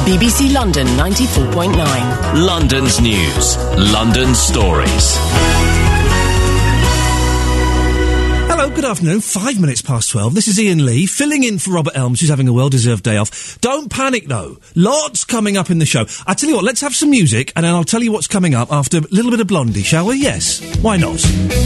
BBC London 94.9. London's news. London stories. Hello, good afternoon. 5 minutes past 12. This is Ian Lee, filling in for Robert Elms, who's having a well-deserved day off. Don't panic, though. Lots coming up in the show. I tell you what, let's have some music, and then I'll tell you what's coming up after a little bit of Blondie, shall we? Yes. Why not?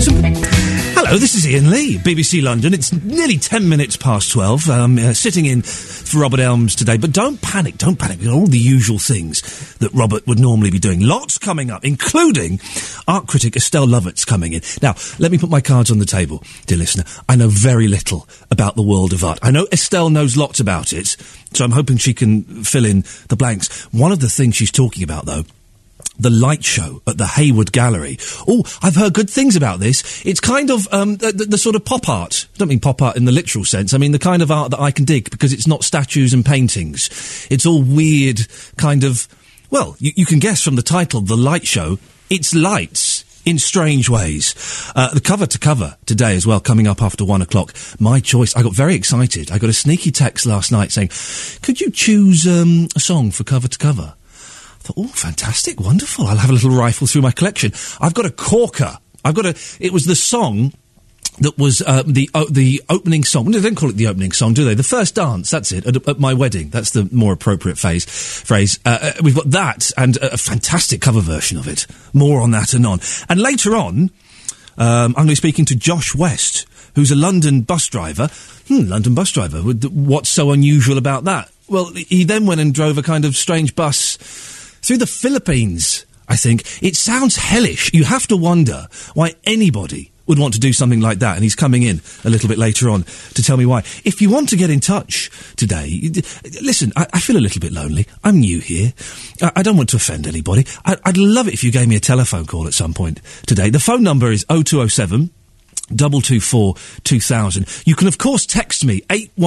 Hello, this is Ian Lee, BBC London. It's nearly 10 minutes past 12. Sitting in for Robert Elms today. But don't panic, don't panic. There are all the usual things that Robert would normally be doing. Lots coming up, including art critic Estelle Lovett's coming in. Now, let me put my cards on the table, dear listener. I know very little about the world of art. I know Estelle knows lots about it, so I'm hoping she can fill in the blanks. One of the things she's talking about, though, the light show at the Hayward Gallery. Oh, I've heard good things about this. It's kind of the sort of pop art. I don't mean pop art in the literal sense. I mean the kind of art that I can dig, because it's not statues and paintings. It's all weird kind of... Well, you can guess from the title, The Light Show, it's lights in strange ways. The cover to cover today as well, coming up after 1 o'clock. My choice. I got very excited. I got a sneaky text last night saying, could you choose a song for cover to cover? I thought, oh, fantastic, wonderful. I'll have a little rifle through my collection. I've got a corker. It was the song that was the opening song. They don't call it the opening song, do they? The first dance, that's it, at my wedding. That's the more appropriate phrase. We've got that and a fantastic cover version of it. More on that anon. And later on, I'm going to be speaking to Josh West, who's a London bus driver. London bus driver. What's so unusual about that? Well, he then went and drove a kind of strange bus through the Philippines, I think. It sounds hellish. You have to wonder why anybody would want to do something like that, and he's coming in a little bit later on to tell me why. If you want to get in touch today, listen, I feel a little bit lonely. I'm new here. I don't want to offend anybody. I'd love it if you gave me a telephone call at some point today. The phone number is 0207 224 2000. You can, of course, text me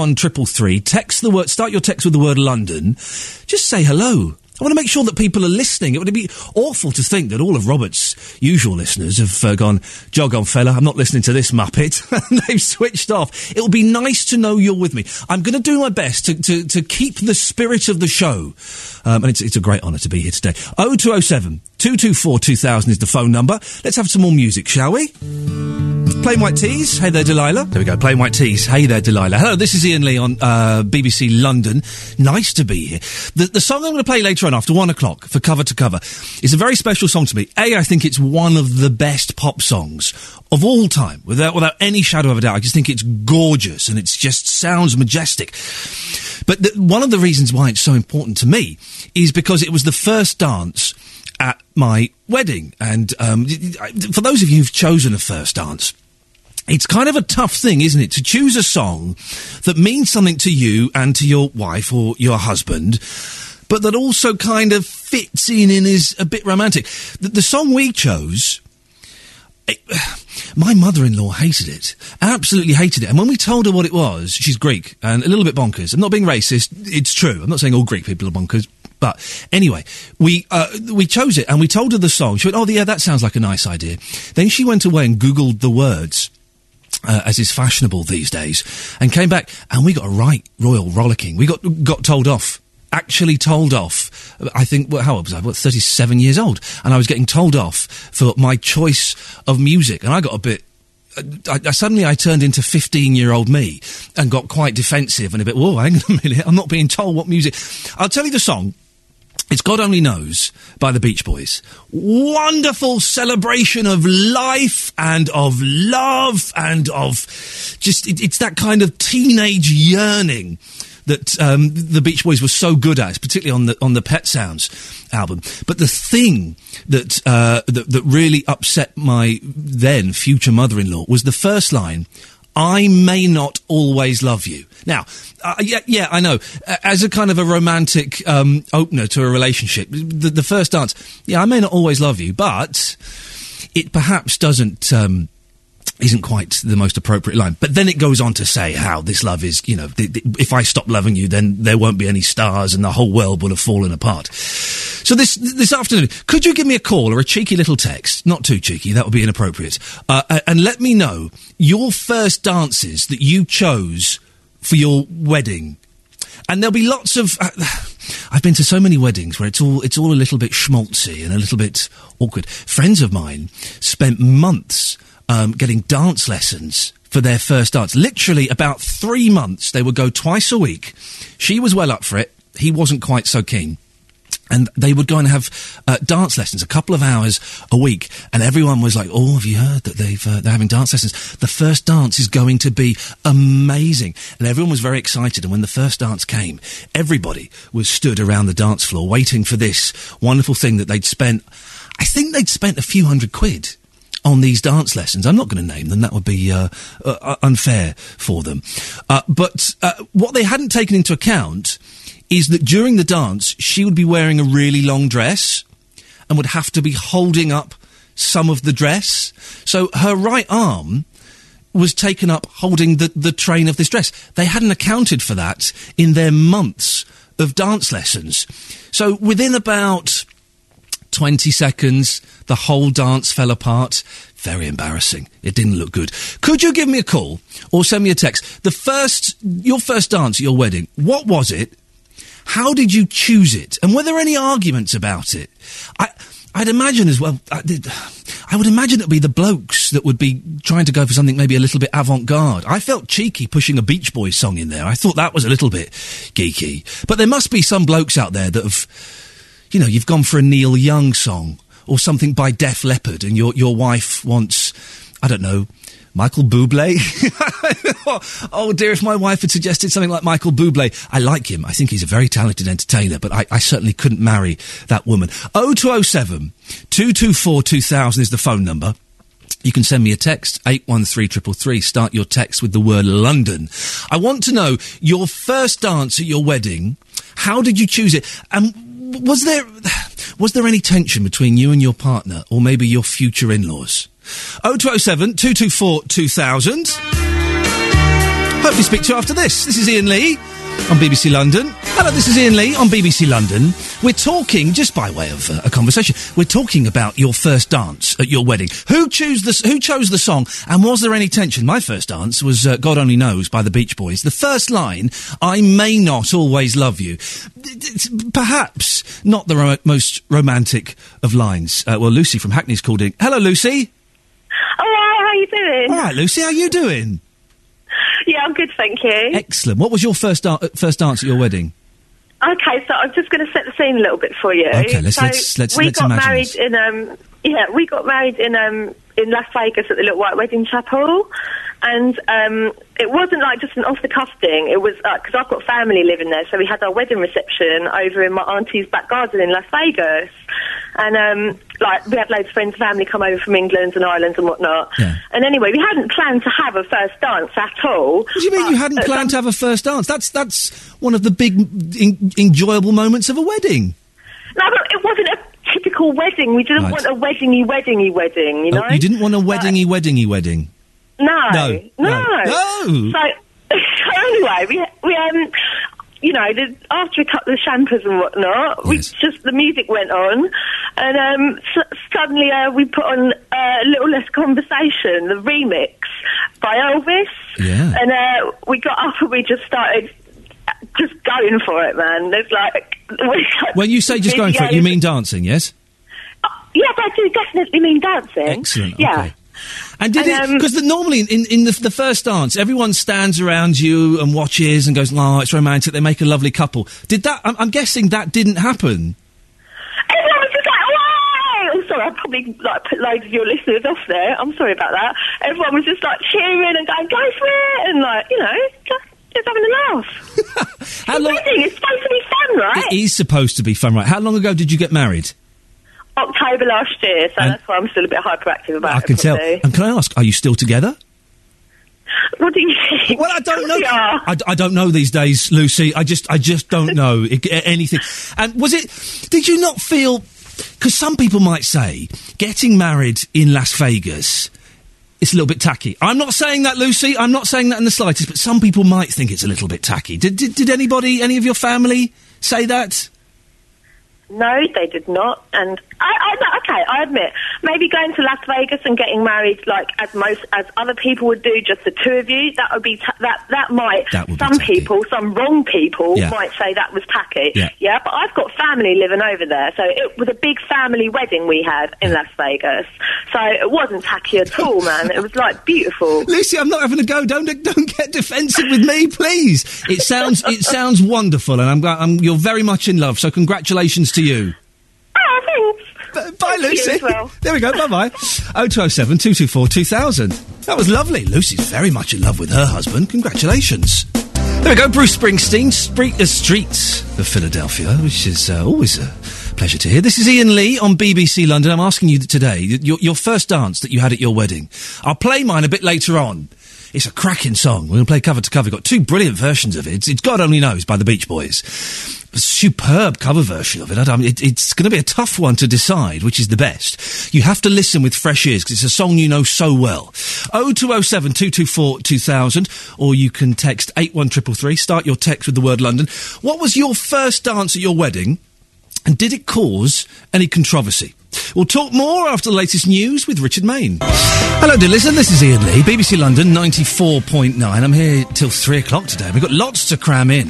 81333. Start your text with the word London. Just say hello. I want to make sure that people are listening. It would be awful to think that all of Robert's usual listeners have gone, jog on, fella, I'm not listening to this muppet. And they've switched off. It would be nice to know you're with me. I'm going to do my best to keep the spirit of the show. And it's a great honour to be here today. 0207 224 2000 is the phone number. Let's have some more music, shall we? Plain White Tees, Hey There Delilah. There we go, Plain White Tees, Hey There Delilah. Hello, this is Ian Lee on BBC London. Nice to be here. The song I'm going to play later on after 1 o'clock for cover to cover is a very special song to me. I think it's one of the best pop songs of all time, without any shadow of a doubt. I just think it's gorgeous and it just sounds majestic. But one of the reasons why it's so important to me is because it was the first dance at my wedding. And for those of you who've chosen a first dance, it's kind of a tough thing, isn't it, to choose a song that means something to you and to your wife or your husband, but that also kind of fits in and is a bit romantic. The song we chose, my mother-in-law hated it, absolutely hated it. And when we told her what it was, she's Greek and a little bit bonkers. I'm not being racist, it's true. I'm not saying all Greek people are bonkers. But anyway, we chose it and we told her the song. She went, oh, yeah, that sounds like a nice idea. Then she went away and Googled the words, as is fashionable these days, and came back and we got a right royal rollicking. We got told off. Actually told off. I think, how old was I? 37 years old. And I was getting told off for my choice of music. And I got a bit... Suddenly I turned into 15-year-old me and got quite defensive and a bit, whoa, hang on a minute, I'm not being told what music... I'll tell you the song. It's God Only Knows by the Beach Boys. Wonderful celebration of life and of love and of just... It's that kind of teenage yearning that the Beach Boys were so good at, particularly on the Pet Sounds album. But the thing that really upset my then future mother-in-law was the first line, I may not always love you. Now, yeah, I know. As a kind of a romantic opener to a relationship, the first dance, yeah, I may not always love you, but it perhaps doesn't... isn't quite the most appropriate line. But then it goes on to say how this love is, if I stop loving you, then there won't be any stars and the whole world will have fallen apart. So this afternoon, could you give me a call or a cheeky little text? Not too cheeky, that would be inappropriate. And let me know your first dances that you chose for your wedding. And there'll be lots of... I've been to so many weddings where it's all a little bit schmaltzy and a little bit awkward. Friends of mine spent months getting dance lessons for their first dance. Literally about 3 months. They would go twice a week. She was well up for it. He wasn't quite so keen. And they would go and have dance lessons, a couple of hours a week, and everyone was like, "Oh, have you heard that they're having dance lessons? The first dance is going to be amazing." And everyone was very excited. And when the first dance came, everybody was stood around the dance floor waiting for this wonderful thing that they'd spent. I think they'd spent a few £100 on these dance lessons. I'm not going to name them; that would be unfair for them. But what they hadn't taken into account is that during the dance, she would be wearing a really long dress and would have to be holding up some of the dress. So her right arm was taken up holding the train of this dress. They hadn't accounted for that in their months of dance lessons. So within about 20 seconds, the whole dance fell apart. Very embarrassing. It didn't look good. Could you give me a call or send me a text? Your first dance at your wedding, what was it? How did you choose it? And were there any arguments about it? I'd imagine as well, I would imagine it'd be the blokes that would be trying to go for something maybe a little bit avant-garde. I felt cheeky pushing a Beach Boys song in there. I thought that was a little bit geeky. But there must be some blokes out there that have, you've gone for a Neil Young song or something by Def Leppard and your wife wants, I don't know, Michael Bublé? Oh dear, if my wife had suggested something like Michael Bublé. I like him. I think he's a very talented entertainer, but I certainly couldn't marry that woman. 0207 224 2000 is the phone number. You can send me a text, 813 Start your text with the word London. I want to know your first dance at your wedding. How did you choose it? And was there any tension between you and your partner, or maybe your future in-laws? 0207 224 2000. Hopefully speak to you after this. This is Ian Lee on BBC London. Hello, this is Ian Lee on BBC London. We're talking, just by way of a conversation, we're talking about your first dance at your wedding. Who chose the song, and was there any tension? My first dance was God Only Knows by the Beach Boys. The first line, I may not always love you. It's perhaps not the most romantic of lines. Well, Lucy from Hackney's called in. Hello, Lucy. Hello, how are you doing? All right, Lucy, how are you doing? Yeah, I'm good, thank you. Excellent. What was your first dance at your wedding? Okay, so I'm just going to set the scene a little bit for you. Okay, let's we got imagine married this. we got married in Las Vegas at the Little White Wedding Chapel, and it wasn't like just an off-the-cuff thing. It was because I've got family living there, so we had our wedding reception over in my auntie's back garden in Las Vegas, and we had loads of friends and family come over from England and Ireland and whatnot. Yeah. And anyway, we hadn't planned to have a first dance at all. What do you mean you hadn't planned to have a first dance? That's one of the big enjoyable moments of a wedding. No, but it wasn't a typical wedding. We didn't want a weddingy wedding, you know? Oh, you didn't want a weddingy wedding? No. No. So anyway, we after a couple of champers and whatnot, yes. the music went on, and suddenly we put on Little Less Conversation, the remix by Elvis. Yeah. And we got up and we just started just going for it, man. There's when you say just going for it, you mean dancing, yes? Yes, I do definitely mean dancing. Excellent. Yeah. Okay. And did it? Because normally in the first dance, everyone stands around you and watches and goes, "Oh, it's romantic." They make a lovely couple. Did that? I'm guessing that didn't happen. Everyone was just like, "Wow!" I'm sorry, I probably put loads of your listeners off there. I'm sorry about that. Everyone was just cheering and going, "Go for it!" and just having a laugh. How long? It's supposed to be fun, right? It is supposed to be fun, right? How long ago did you get married? October last year, so that's why I'm still a bit hyperactive about it. I can tell. And can I ask, are you still together? What do you think? Well, I don't know. I don't know these days, Lucy. I just don't know anything. And did you not feel, because some people might say, getting married in Las Vegas, it's a little bit tacky. I'm not saying that, Lucy. I'm not saying that in the slightest, but some people might think it's a little bit tacky. Did any of your family say that? No, they did not. And I admit, maybe going to Las Vegas and getting married, like as other people would do, just the two of you, that would be some wrong people might say that was tacky. Yeah, but I've got family living over there, so it was a big family wedding we had in Las Vegas. So it wasn't tacky at all, man. It was like beautiful. Lucy, I'm not having a go. Don't get defensive with me, please. It sounds wonderful, and you're very much in love. So congratulations to you. Oh, thanks. Bye, Lucy. You as well. There we go. Bye-bye. 0207 224 2000. That was lovely. Lucy's very much in love with her husband. Congratulations. There we go. Bruce Springsteen, Streets of Philadelphia, which is always a pleasure to hear. This is Ian Lee on BBC London. I'm asking you today, your first dance that you had at your wedding. I'll play mine a bit later on. It's a cracking song. We're going to play cover to cover. We've got two brilliant versions of it. It's God Only Knows by the Beach Boys. A superb cover version of it. It's going to be a tough one to decide which is the best. You have to listen with fresh ears because it's a song you know so well. 0207 224 2000, or you can text 81333. Start your text with the word London. What was your first dance at your wedding, and did it cause any controversy? We'll talk more after the latest news with Richard Main. Hello, dear listener. This is Ian Lee, BBC London 94.9. I'm here till 3 o'clock today. We've got lots to cram in.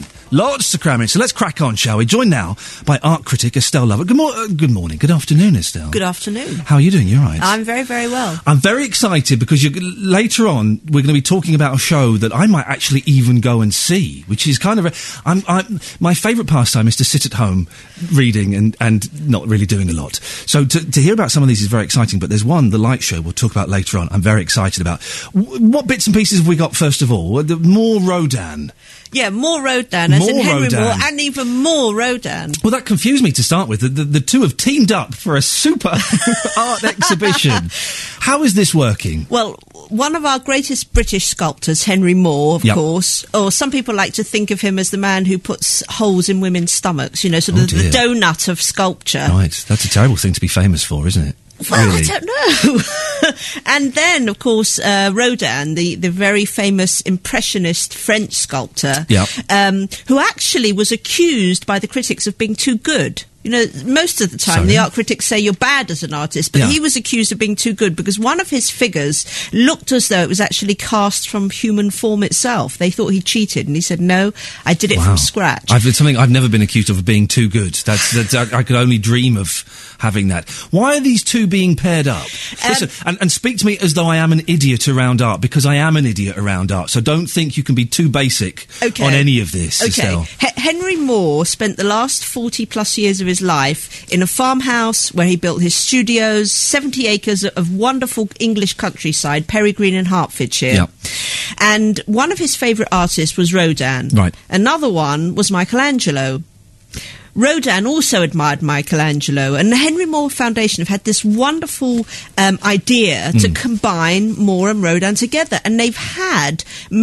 So let's crack on, shall we? Joined now by art critic Estelle Lovett. Good morning. Good afternoon, Estelle. Good afternoon. How are you doing? You all right? I'm very, very well. I'm very excited because later on we're going to be talking about a show that I might actually even go and see, which is kind of my favourite pastime is to sit at home reading and not really doing a lot. So to hear about some of these is very exciting, but there's one, The Light Show, we'll talk about later on, I'm very excited about. What bits and pieces have we got first of all? More Rodin. Yeah, more Rodin, as in Henry Moore, and even more Rodin. Well, that confused me to start with. The two have teamed up for a super art exhibition. How is this working? Well, one of our greatest British sculptors, Henry Moore, of course, or some people like to think of him as the man who puts holes in women's stomachs, you know, sort of the donut of sculpture. Right, that's a terrible thing to be famous for, isn't it? Well, really? I don't know. And then, of course, Rodin, the very famous Impressionist French sculptor, who actually was accused by the critics of being too good. You know, most of the time the art critics say you're bad as an artist, but he was accused of being too good because one of his figures looked as though it was actually cast from human form itself. They thought he cheated, and he said, no, I did it from scratch. It's something I've never been accused of being too good. That's I could only dream of having that. Why are these two being paired up? Listen, and speak to me as though I am an idiot around art, because I am an idiot around art, so don't think you can be too basic on any of this, Estelle. Henry Moore spent the last 40-plus years of his life in a farmhouse where he built his studios, 70 acres of wonderful English countryside, Peregrine in Hertfordshire. Yep. And one of his favourite artists was Rodin. Right. Another one was Michelangelo. Rodin also admired Michelangelo, and the Henry Moore Foundation have had this wonderful idea to combine Moore and Rodin together, and they've had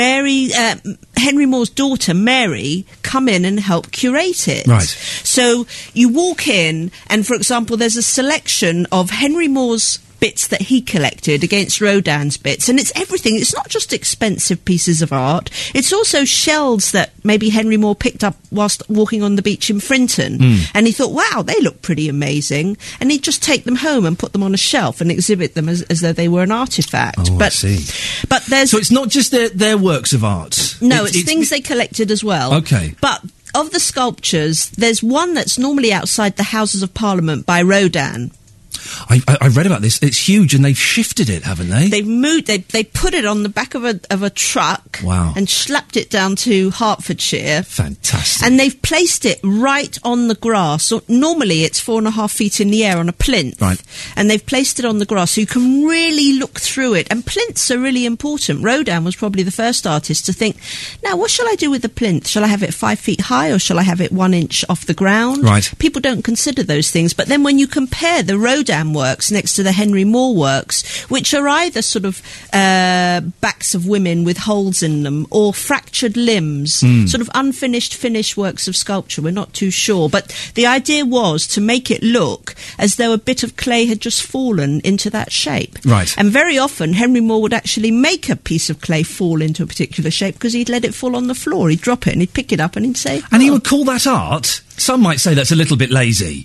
Henry Moore's daughter, Mary, come in and help curate it. Right. So you walk in, and, for example, there's a selection of Henry Moore's bits that he collected against Rodin's bits, and it's everything. It's not just expensive pieces of art, it's also shells that maybe Henry Moore picked up whilst walking on the beach in Frinton, and he thought, wow, they look pretty amazing, and he'd just take them home and put them on a shelf and exhibit them as though they were an artefact. I see. But so it's not just their works of art. No, it's things they collected as well. Okay. But of the sculptures, there's one that's normally outside the Houses of Parliament by Rodin. I read about this. It's huge, and they've shifted it, haven't they? They've moved. They put it on the back of a truck. Wow. And slapped it down to Hertfordshire. Fantastic. And they've placed it right on the grass. So normally it's 4.5 feet in the air on a plinth. Right. And they've placed it on the grass so you can really look through it. And plinths are really important. Rodin was probably the first artist to think, now, what shall I do with the plinth? Shall I have it 5 feet high, or shall I have it 1 inch off the ground? Right. People don't consider those things. But then when you compare the Rodin works next to the Henry Moore works, which are either sort of backs of women with holes in them or fractured limbs, sort of unfinished, finished works of sculpture. We're not too sure. But the idea was to make it look as though a bit of clay had just fallen into that shape. Right. And very often Henry Moore would actually make a piece of clay fall into a particular shape because he'd let it fall on the floor. He'd drop it and he'd pick it up and he'd say... And he would call that art? Some might say that's a little bit lazy.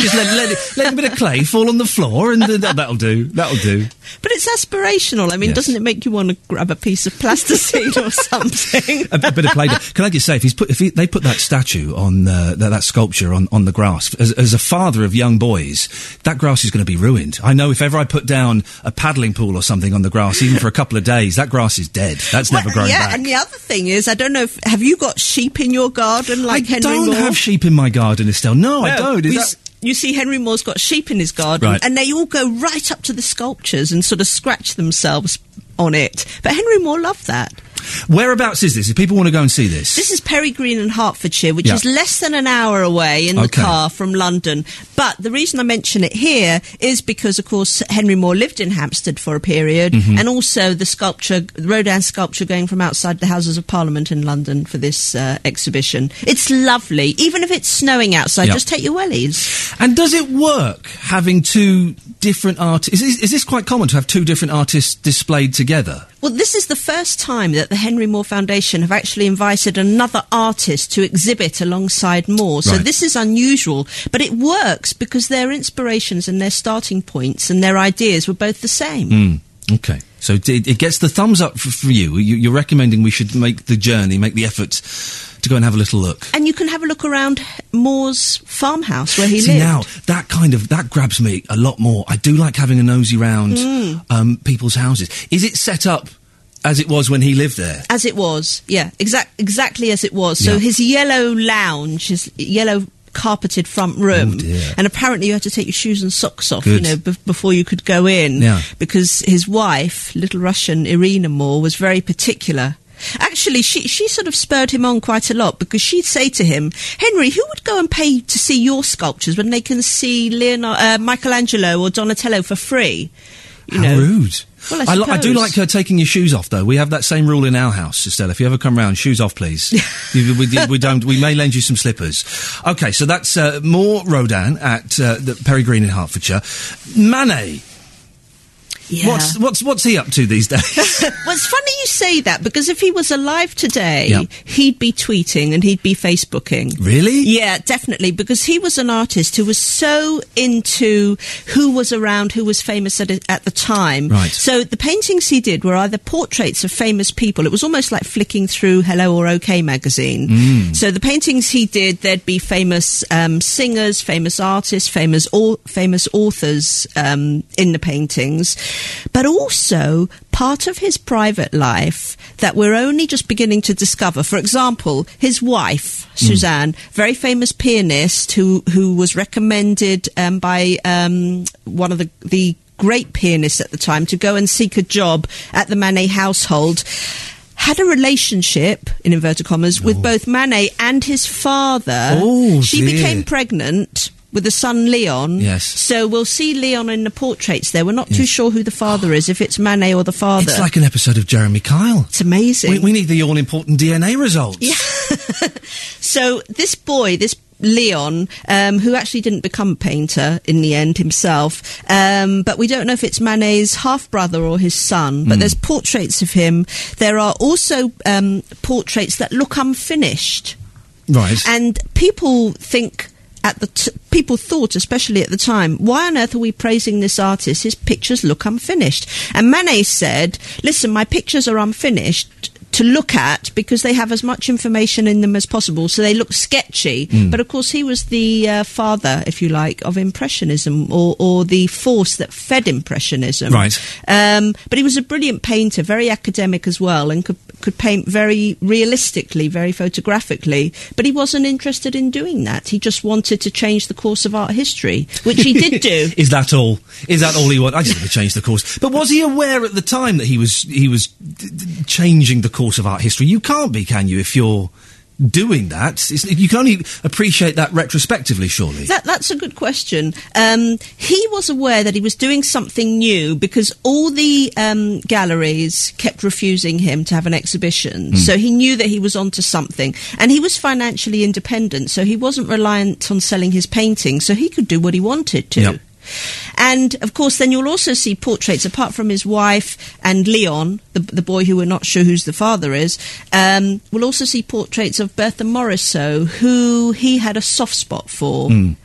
Just let a bit of clay fall on the floor, and that'll do. That'll do. But it's aspirational. I mean, Yes. doesn't it make you want to grab a piece of plasticine or something? A bit of Play-Doh. Can I just say, if they put that statue on that sculpture on the grass, as a father of young boys, that grass is going to be ruined. I know if ever I put down a paddling pool or something on the grass, even for a couple of days, that grass is dead. That's never grown back. And the other thing is, I don't know, have you got sheep in your garden like Henry Moore? I don't have sheep in my garden, Estelle. No, I don't. You see, Henry Moore's got sheep in his garden, Right. and they all go right up to the sculptures and sort of scratch themselves on it. But Henry Moore loved that. Whereabouts is this? If people want to go and see this. This is Perry Green in Hertfordshire, which Yeah. is less than an hour away in the Okay. car from London. But the reason I mention it here is because, of course, Henry Moore lived in Hampstead for a period, Mm-hmm. and also the Rodin sculpture going from outside the Houses of Parliament in London for this exhibition. It's lovely. Even if it's snowing outside, Yeah. just take your wellies. And does it work having two different artists? Is this quite common to have two different artists displayed together? Well, this is the first time that the Henry Moore Foundation have actually invited another artist to exhibit alongside Moore. So Right. this is unusual, but it works because their inspirations and their starting points and their ideas were both the same. Okay. So it gets the thumbs up for you. You're recommending we should make the journey, make the effort to go and have a little look. And you can have a look around Moore's farmhouse where he See, lived. now, that grabs me a lot more. I do like having a nosy round people's houses. Is it set up as it was when he lived there? As it was, yeah, exactly as it was. So Yeah. his yellow lounge, his yellow carpeted front room, Oh, dear. and apparently you had to take your shoes and socks off, Good. you know, before you could go in, Yeah. because his wife, little Russian Irina Moore, was very particular. Actually, she sort of spurred him on quite a lot, because she'd say to him, Henry, who would go and pay to see your sculptures when they can see Michelangelo or Donatello for free? You How know. rude. Well, I I do suppose. like her taking your shoes off, though. We have that same rule in our house, Estelle. If you ever come round, shoes off, please. We may lend you some slippers. Okay, so that's Moore Rodin at the Perry Green in Hertfordshire. Manet. Yeah. What's he up to these days? Well, it's funny you say that, because if he was alive today, Yeah. he'd be tweeting and he'd be Facebooking. Really? Yeah, definitely, because he was an artist who was so into who was around, who was famous at the time. Right. So the paintings he did were either portraits of famous people. It was almost like flicking through Hello or OK magazine. So the paintings he did, there'd be famous singers, famous artists, famous authors in the paintings. But also part of his private life that we're only just beginning to discover. For example, his wife, Suzanne, very famous pianist who was recommended by one of the great pianists at the time to go and seek a job at the Manet household, had a relationship, in inverted commas, with both Manet and his father. Oh, she dear. became pregnant with the son Leon. Yes. So we'll see Leon in the portraits there. We're not too sure who the father is, if it's Manet or the father. It's like an episode of Jeremy Kyle. It's amazing. We need the all-important DNA results. Yeah. So this boy, this Leon, who actually didn't become a painter in the end himself, but we don't know if it's Manet's half-brother or his son, but there's portraits of him. There are also portraits that look unfinished. Right. And people think... people thought, especially at the time, why on earth are we praising this artist? His pictures look unfinished. And Manet said, listen, my pictures are unfinished to look at because they have as much information in them as possible, so they look sketchy. But of course he was the father, if you like, of Impressionism, or the force that fed Impressionism. Right. But he was a brilliant painter, very academic as well, and could paint very realistically, very photographically, but he wasn't interested in doing that. He just wanted to change the course of art history, which he did do. Is that all? Is that all he wanted? I just want to change the course. But was he aware at the time that he was changing the course of art history? You can't be, can you, if you're doing that? You can only appreciate that retrospectively, surely. That's a good question. He was aware that he was doing something new because all the galleries kept refusing him to have an exhibition. So he knew that he was onto something. And he was financially independent, so he wasn't reliant on selling his paintings, so he could do what he wanted to. Yep. And, of course, then you'll also see portraits, apart from his wife and Leon, the boy who we're not sure who's the father is, we'll also see portraits of Bertha Morisot, who he had a soft spot for.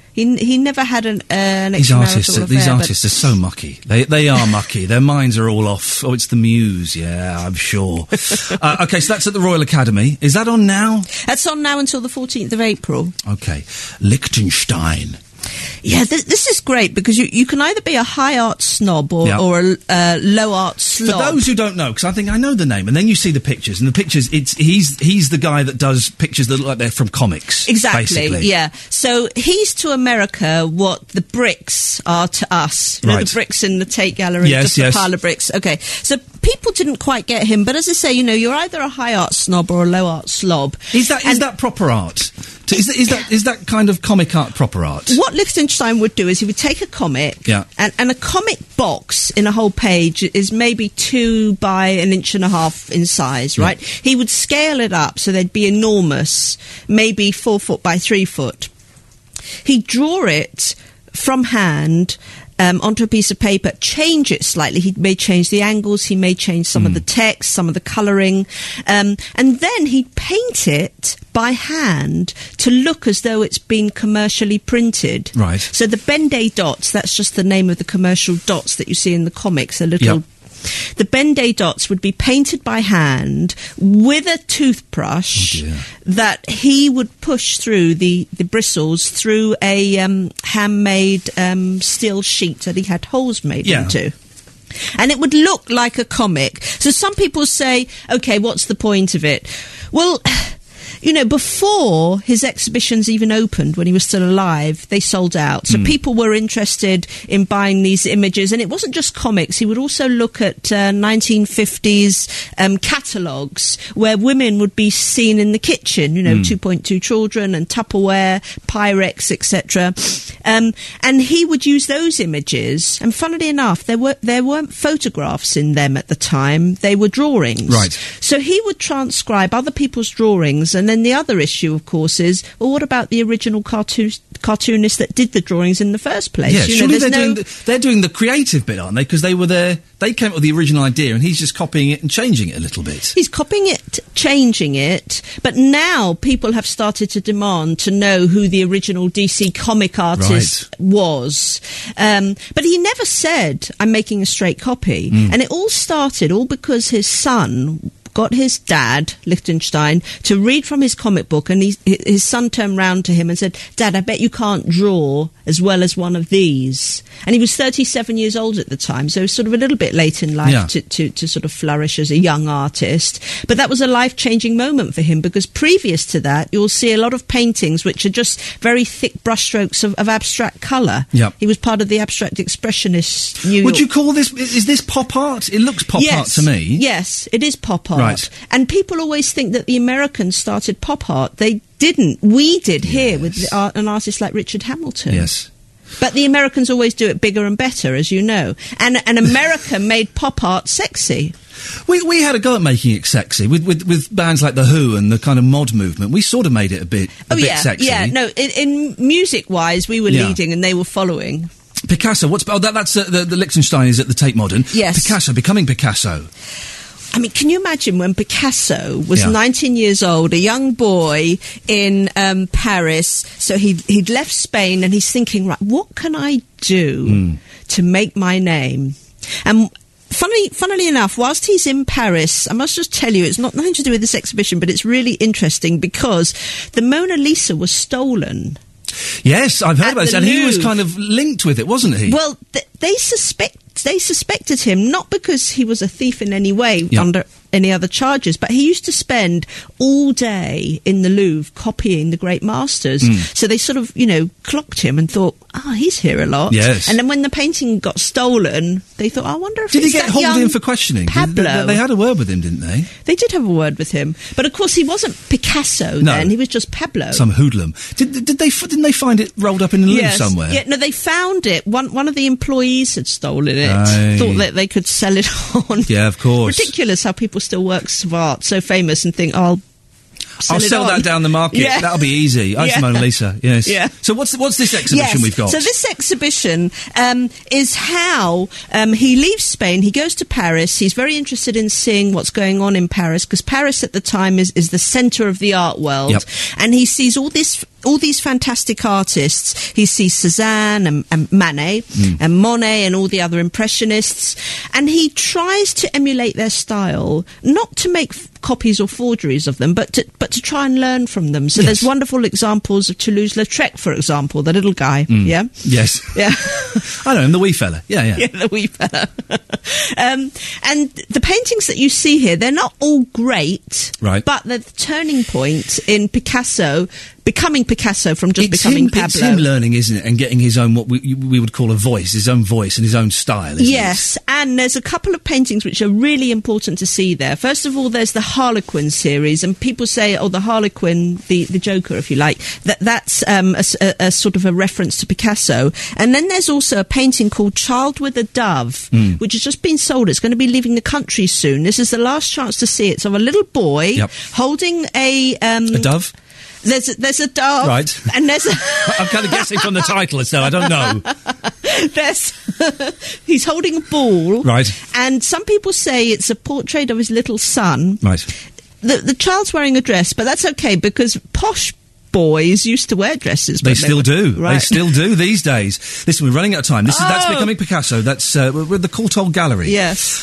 He never had an These extramarital artists affair, are so mucky. They are mucky. Their minds are all off. Oh, it's the Muse. Yeah, I'm sure. Okay, so that's at the Royal Academy. Is that on now? That's on now until the 14th of April. Okay. Liechtenstein. Yeah, this is great because you can either be a high art snob or a low art slob. For those who don't know, because I think I know the name, and then you see the pictures, and the pictures, he's the guy that does pictures that look like they're from comics. Exactly, basically. yeah. So he's to America what the bricks are to us. You know, the bricks in the Tate Gallery, just a pile of bricks. Okay, so people didn't quite get him, but as I say, you're either a high art snob or a low art slob. Is that proper art? Is that kind of comic art proper art? What Liechtenstein would do is he would take a comic, and a comic box in a whole page is maybe 2 by 1.5 inches in size, right? He would scale it up so they'd be enormous, maybe 4 foot by 3 foot. He'd draw it from hand onto a piece of paper, change it slightly. He may change the angles, he may change some of the text, some of the colouring, and then he'd paint it by hand to look as though it's been commercially printed. Right. So the Ben-Day dots, that's just the name of the commercial dots that you see in the comics, a little... The Ben-Day dots would be painted by hand with a toothbrush that he would push through the bristles through a handmade steel sheet that he had holes made into. And it would look like a comic. So some people say, okay, what's the point of it? Well... before his exhibitions even opened, when he was still alive, they sold out. So people were interested in buying these images. And it wasn't just comics. He would also look at 1950s catalogues where women would be seen in the kitchen, 2.2 children and Tupperware, Pyrex, etc. And he would use those images. And funnily enough, there weren't photographs in them at the time. They were drawings. Right. So he would transcribe other people's drawings. And then the other issue, of course, is, well, what about the original cartoonists that did the drawings in the first place? Yeah, surely they're doing the creative bit, aren't they? Because they were there, they came up with the original idea, and he's just copying it and changing it a little bit. He's copying it, changing it, but now people have started to demand to know who the original DC comic artist was. But he never said, I'm making a straight copy. And it all started because his son got his dad, Liechtenstein, to read from his comic book, and his son turned round to him and said, Dad, I bet you can't draw as well as one of these. And he was 37 years old at the time, so sort of a little bit late in life to sort of flourish as a young artist. But that was a life-changing moment for him, because previous to that, you'll see a lot of paintings which are just very thick brushstrokes of abstract colour. Yep. He was part of the abstract expressionist New York. Would you call this, is this pop art? It looks pop art to me. Yes, it is pop art. Right. And people always think that the Americans started pop art. They didn't. We did here with an artist like Richard Hamilton. Yes. But the Americans always do it bigger and better, as you know. And America made pop art sexy. We had a go at making it sexy with bands like The Who and the kind of mod movement. We sort of made it a bit sexy. Yeah, no, in music-wise, we were leading and they were following. Picasso, that's the Liechtenstein is at the Tate Modern. Yes. Picasso, becoming Picasso. I mean, can you imagine when Picasso was 19 years old, a young boy in Paris? So he'd left Spain and he's thinking, right, what can I do to make my name? And funnily enough, whilst he's in Paris, I must just tell you, it's nothing to do with this exhibition, but it's really interesting because the Mona Lisa was stolen. Yes, I've heard about this, and he was kind of linked with it, wasn't he? Well, they suspected him, not because he was a thief in any way under any other charges, but he used to spend all day in the Louvre copying the great masters. So they sort of, clocked him and thought, he's here a lot. Yes. And then when the painting got stolen, they thought, I wonder if Did he get hauled in for questioning? Pablo. They had a word with him, didn't they? They did have a word with him. But of course he wasn't Picasso then, he was just Pablo. Some hoodlum. Didn't they find it rolled up in the Louvre somewhere? Yeah, no, they found it. One of the employees had stolen it. Thought that they could sell it on. Yeah, of course. Ridiculous how people still works of art so famous and think, I'll sell that down the market. Yeah. That'll be easy. It's Mona Lisa. Yes. Yeah. So what's this exhibition we've got? So this exhibition is how he leaves Spain. He goes to Paris. He's very interested in seeing what's going on in Paris, because Paris at the time is the centre of the art world. Yep. And he sees all this all these fantastic artists. He sees Cézanne and Manet and Monet and all the other Impressionists, and he tries to emulate their style, not to make copies or forgeries of them, but to try and learn from them. So there's wonderful examples of Toulouse-Lautrec, for example, the little guy. Yeah? Yes. Yeah. I know him, the wee fella. Yeah. Yeah, the wee fella. And the paintings that you see here, they're not all great, right? But they're the turning point in Picasso becoming Picasso from just becoming Pablo. It's him learning, isn't it, and getting his own, what we would call a voice, his own voice and his own style, isn't Yes, and there's a couple of paintings which are really important to see there. First of all, there's the Harlequin series, and people say, the Harlequin, the Joker, if you like, that's a sort of a reference to Picasso. And then there's also a painting called Child with a Dove, which has just been sold. It's going to be leaving the country soon. This is the last chance to see it. It's of a little boy holding a dove. There's a dove, right? And there's I'm kind of guessing from the title, so I don't know. He's holding a ball, right? And some people say it's a portrait of his little son, right? The child's wearing a dress, but that's okay because posh boys used to wear dresses. They still do. Right. They still do these days. Listen, we're running out of time. That's becoming Picasso. That's we're at the Courtauld Gallery. Yes.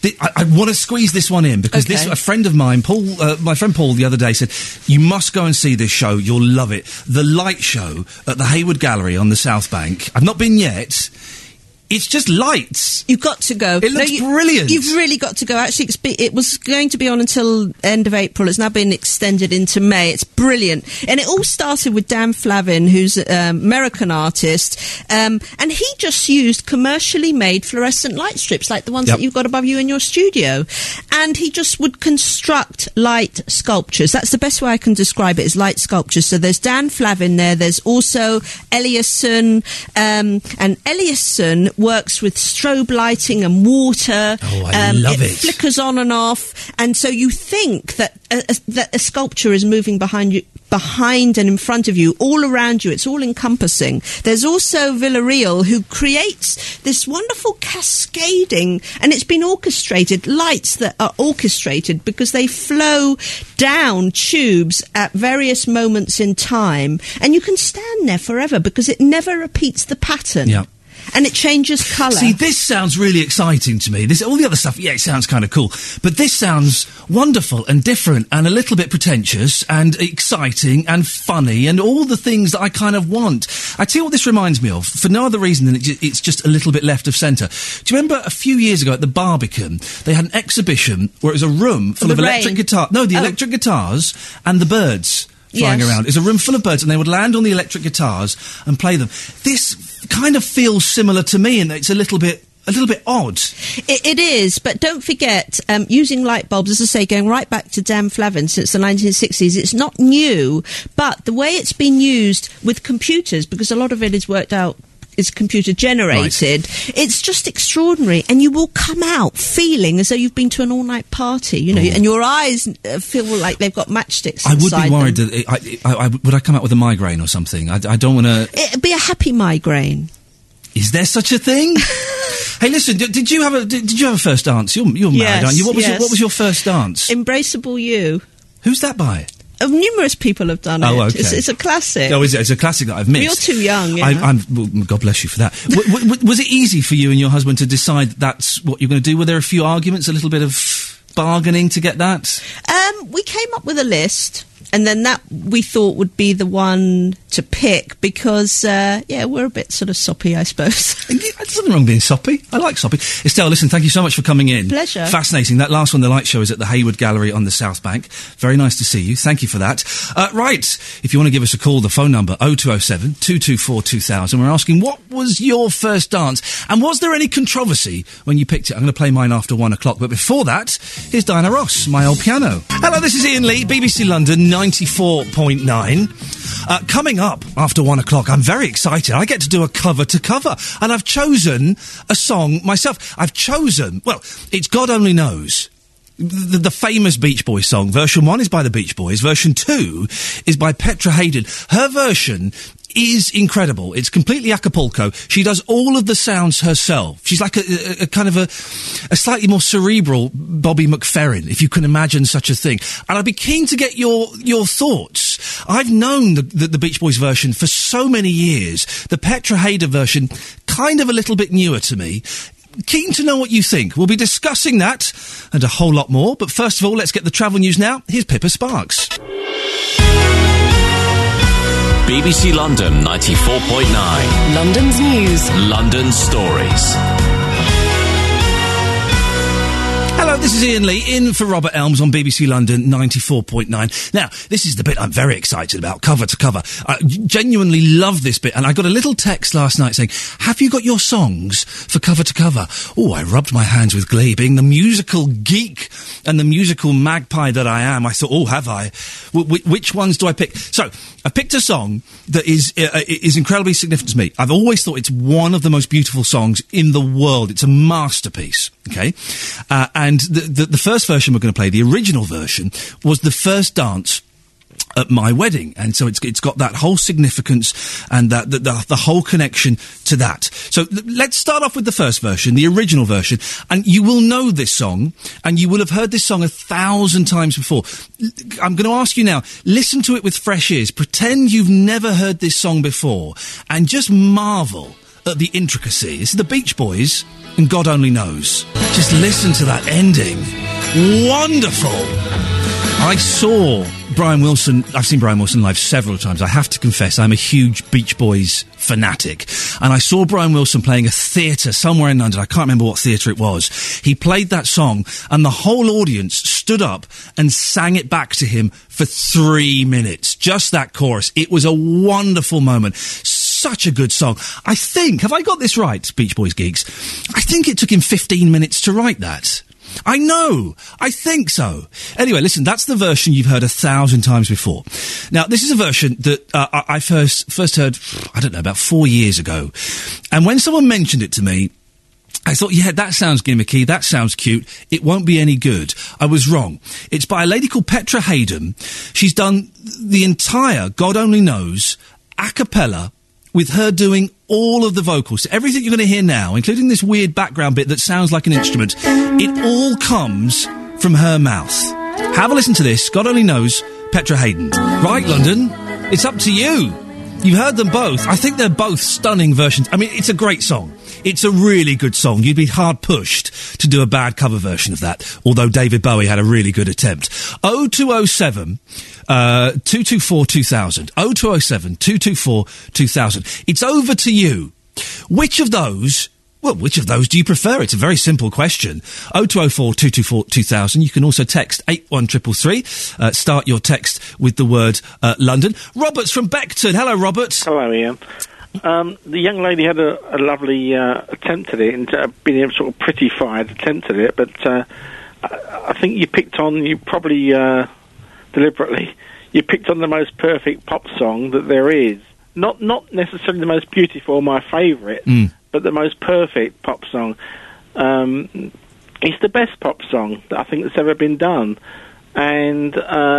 I want to squeeze this one in because a friend of mine, Paul, my friend Paul, the other day said, "You must go and see this show. You'll love it. The Light Show at the Hayward Gallery on the South Bank. I've not been yet." It's just lights. You've got to go. It looks brilliant. You've really got to go. Actually, it was going to be on until end of April. It's now been extended into May. It's brilliant. And it all started with Dan Flavin, who's an American artist. And he just used commercially made fluorescent light strips, like the ones that you've got above you in your studio. And he just would construct light sculptures. That's the best way I can describe it, is light sculptures. So there's Dan Flavin there. There's also Eliasson. And Eliasson works with strobe lighting and water. Oh, I love it. It flickers on and off, and so you think that a sculpture is moving behind you, behind and in front of you, all around you. It's all encompassing. There's also Villarreal, who creates this wonderful cascading, and it's been orchestrated, lights that are orchestrated because they flow down tubes at various moments in time, and you can stand there forever because it never repeats the pattern. Yeah. And it changes colour. See, this sounds really exciting to me. All the other stuff, it sounds kind of cool. But this sounds wonderful and different and a little bit pretentious and exciting and funny and all the things that I kind of want. I tell you what this reminds me of, for no other reason than it's just a little bit left of centre. Do you remember a few years ago at the Barbican, they had an exhibition where it was a room full of electric guitars. No, the electric guitars and the birds flying around. It's a room full of birds, and they would land on the electric guitars and play them. This kind of feels similar to me in that it's a little bit odd. It is, but don't forget, using light bulbs, as I say, going right back to Dan Flavin since the 1960s, it's not new, but the way it's been used with computers, because a lot of it is worked out, is computer generated, it's just extraordinary, and you will come out feeling as though you've been to an all-night party, and your eyes feel like they've got matchsticks inside them. I would be worried that would I come out with a migraine or something? I don't want to... It'd be a happy migraine. Is there such a thing? Hey, listen, did you have a first dance? You're married, aren't you? What was your first dance? Embraceable You. Who's that by? Numerous people have done it. Oh, okay. It's a classic. Oh, is it? It's a classic that I've missed. You're too young, yeah. Well, God bless you for that. Was it easy for you and your husband to decide that's what you're going to do? Were there a few arguments, a little bit of bargaining to get that? We came up with a list, and then that we thought would be the one to pick because, we're a bit sort of soppy, I suppose. There's nothing wrong being soppy. I like soppy. Estelle, listen, thank you so much for coming in. Pleasure. Fascinating. That last one, The Light Show, is at the Hayward Gallery on the South Bank. Very nice to see you. Thank you for that. Right, if you want to give us a call, the phone number 0207 224 2000. We're asking, what was your first dance? And was there any controversy when you picked it? I'm going to play mine after 1 o'clock. But before that, here's Diana Ross, My Old Piano. Hello, this is Ian Lee, BBC London 94.9. Coming up after 1 o'clock, I'm very excited. I get to do a cover to cover, and I've chosen a song myself. Well, it's God Only Knows. The famous Beach Boys song. Version 1 is by the Beach Boys. Version 2 is by Petra Haden. Her version is incredible. It's completely Acapulco. She does all of the sounds herself. She's like a kind of a slightly more cerebral Bobby McFerrin, if you can imagine such a thing. And I'd be keen to get your thoughts. I've known the Beach Boys version for so many years. The Petra Hader version, kind of a little bit newer to me. Keen to know what you think. We'll be discussing that and a whole lot more. But first of all, let's get the travel news now. Here's Pippa Sparks. BBC London 94.9. London's news. London stories. Hello, this is Ian Lee, in for Robert Elms on BBC London 94.9. Now, this is the bit I'm very excited about, cover to cover. I genuinely love this bit, and I got a little text last night saying, have you got your songs for cover to cover? Oh, I rubbed my hands with glee. Being the musical geek and the musical magpie that I am, I thought, oh, have I? Which ones do I pick? So, I picked a song that is incredibly significant to me. I've always thought it's one of the most beautiful songs in the world. It's a masterpiece, okay? And the first version we're going to play, the original version, was the first dance at my wedding, and so it's got that whole significance and that the whole connection to that. So let's start off with the first version, the original version, and you will know this song, and you will have heard this song 1,000 times before. I'm going to ask you now, listen to it with fresh ears, pretend you've never heard this song before, and just marvel at the intricacy. This is the Beach Boys, and God Only Knows. Just listen to that ending. Wonderful! I saw Brian Wilson. I've seen Brian Wilson live several times. I have to confess, I'm a huge Beach Boys fanatic. And I saw Brian Wilson playing a theatre somewhere in London. I can't remember what theatre it was. He played that song, and the whole audience stood up and sang it back to him for 3 minutes. Just that chorus. It was a wonderful moment. Such a good song. I think, have I got this right, Beach Boys geeks? I think it took him 15 minutes to write that. I know. I think so. Anyway, listen, that's the version you've heard 1,000 times before. Now, this is a version that I first heard, I don't know, about 4 years ago. And when someone mentioned it to me, I thought, yeah, that sounds gimmicky, that sounds cute, it won't be any good. I was wrong. It's by a lady called Petra Haden. She's done the entire God Only Knows a cappella, with her doing all of the vocals. Everything you're going to hear now, including this weird background bit that sounds like an instrument, it all comes from her mouth. Have a listen to this. God Only Knows, Petra Haden. Right, London, it's up to you. You've heard them both. I think they're both stunning versions. I mean, it's a great song. It's a really good song. You'd be hard-pushed to do a bad cover version of that, although David Bowie had a really good attempt. 0207 224 2000. 0207 224 2000. It's over to you. Which of those do you prefer? It's a very simple question. 0204 224 2000. You can also text 81333. Start your text with the word London. Robert's from Beckton. Hello, Robert. Hello, Ian. The young lady had a lovely attempt at it, and being a sort of pretty-fired attempt at it, but I think you probably deliberately, you picked on the most perfect pop song that there is. Not necessarily the most beautiful, my favourite, but the most perfect pop song. It's the best pop song that I think that's ever been done. And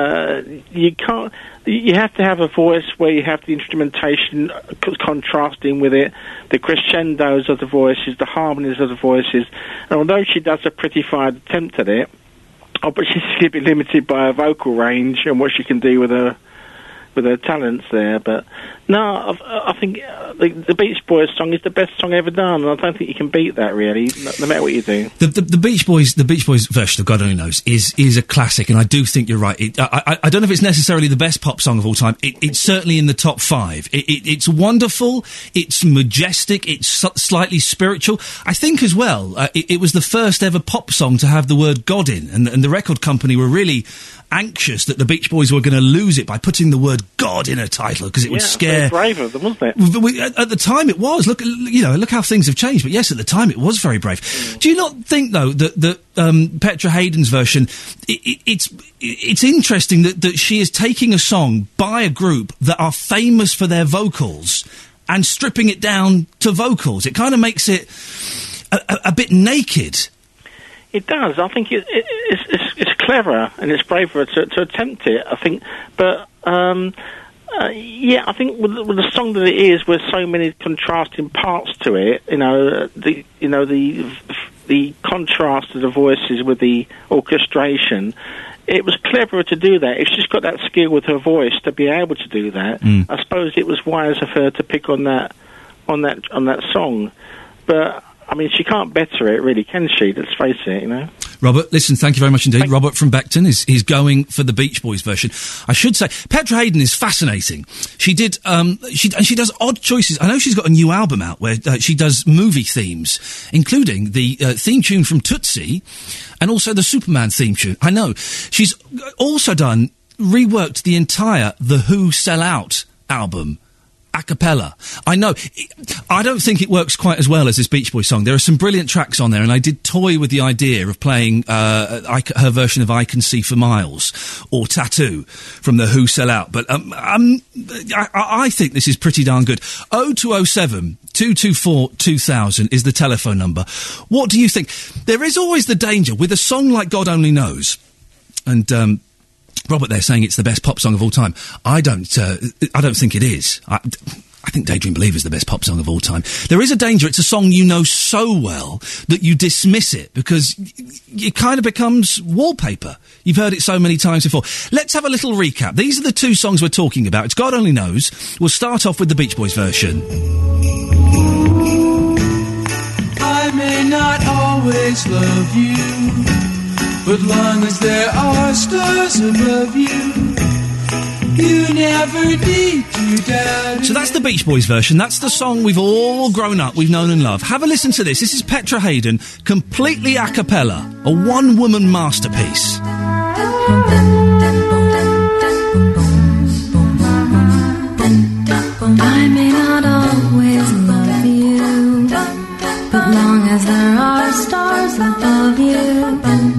you have to have a voice where you have the instrumentation contrasting with it, the crescendos of the voices, the harmonies of the voices. And although she does a pretty fine attempt at it, but she's going to be limited by her vocal range and what she can do with her talents there. But no, I think the Beach Boys song is the best song ever done, and I don't think you can beat that, really, no matter what you do. The Beach Boys version of God Only Knows is a classic, and I do think you're right. I don't know if it's necessarily the best pop song of all time. It's certainly in the top 5. It's wonderful, it's majestic, it's slightly spiritual. I think as well, it was the first ever pop song to have the word God in, and the record company were really anxious that the Beach Boys were going to lose it by putting the word God in a title, because it would scare. Brave of them, wasn't it? At the time, it was. Look how things have changed. But yes, at the time, it was very brave. Do you not think, though, that Petra Haden's version, it's interesting that she is taking a song by a group that are famous for their vocals and stripping it down to vocals? It kind of makes it a bit naked. It does. I think it's clever and it's braver to attempt it, I think. But, I think with the song that it is, with so many contrasting parts to it, the contrast of the voices with the orchestration, it was cleverer to do that. If she's got that skill with her voice to be able to do that, I suppose it was wise of her to pick on that song. But I mean, she can't better it, really, can she? Let's face it, you know. Robert, listen, thank you very much indeed. Robert from Beckton is going for the Beach Boys version. I should say, Petra Haden is fascinating. She did, she does odd choices. I know she's got a new album out where she does movie themes, including the theme tune from Tootsie and also the Superman theme tune. I know. She's also reworked the entire The Who Sell Out album. A cappella. I know. I don't think it works quite as well as this Beach Boys song. There are some brilliant tracks on there, and I did toy with the idea of playing her version of I Can See for Miles or Tattoo from The Who Sell Out. But I think this is pretty darn good. 0207 224 2000 is the telephone number. What do you think? There is always the danger with a song like God Only Knows, and Robert there saying it's the best pop song of all time. I don't think it is. I think Daydream Believer is the best pop song of all time. There is a danger. It's a song you know so well that you dismiss it because it kind of becomes wallpaper. You've heard it so many times before. Let's have a little recap. These are the two songs we're talking about. It's God Only Knows. We'll start off with the Beach Boys version. I may not always love you, but long as there are stars above you, you never need to doubt it. So that's the Beach Boys version. That's the song we've all grown up, we've known and loved. Have a listen to this. This is Petra Haden, completely a cappella, a one-woman masterpiece. I may not always love you, but long as there are stars above you,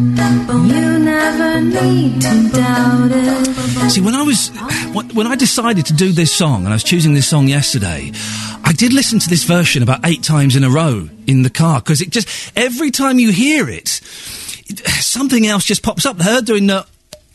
you never need to doubt it. See, when I decided to do this song, and I was choosing this song yesterday, I did listen to this version about 8 times in a row in the car, because it just, every time you hear it, something else just pops up. Her doing the...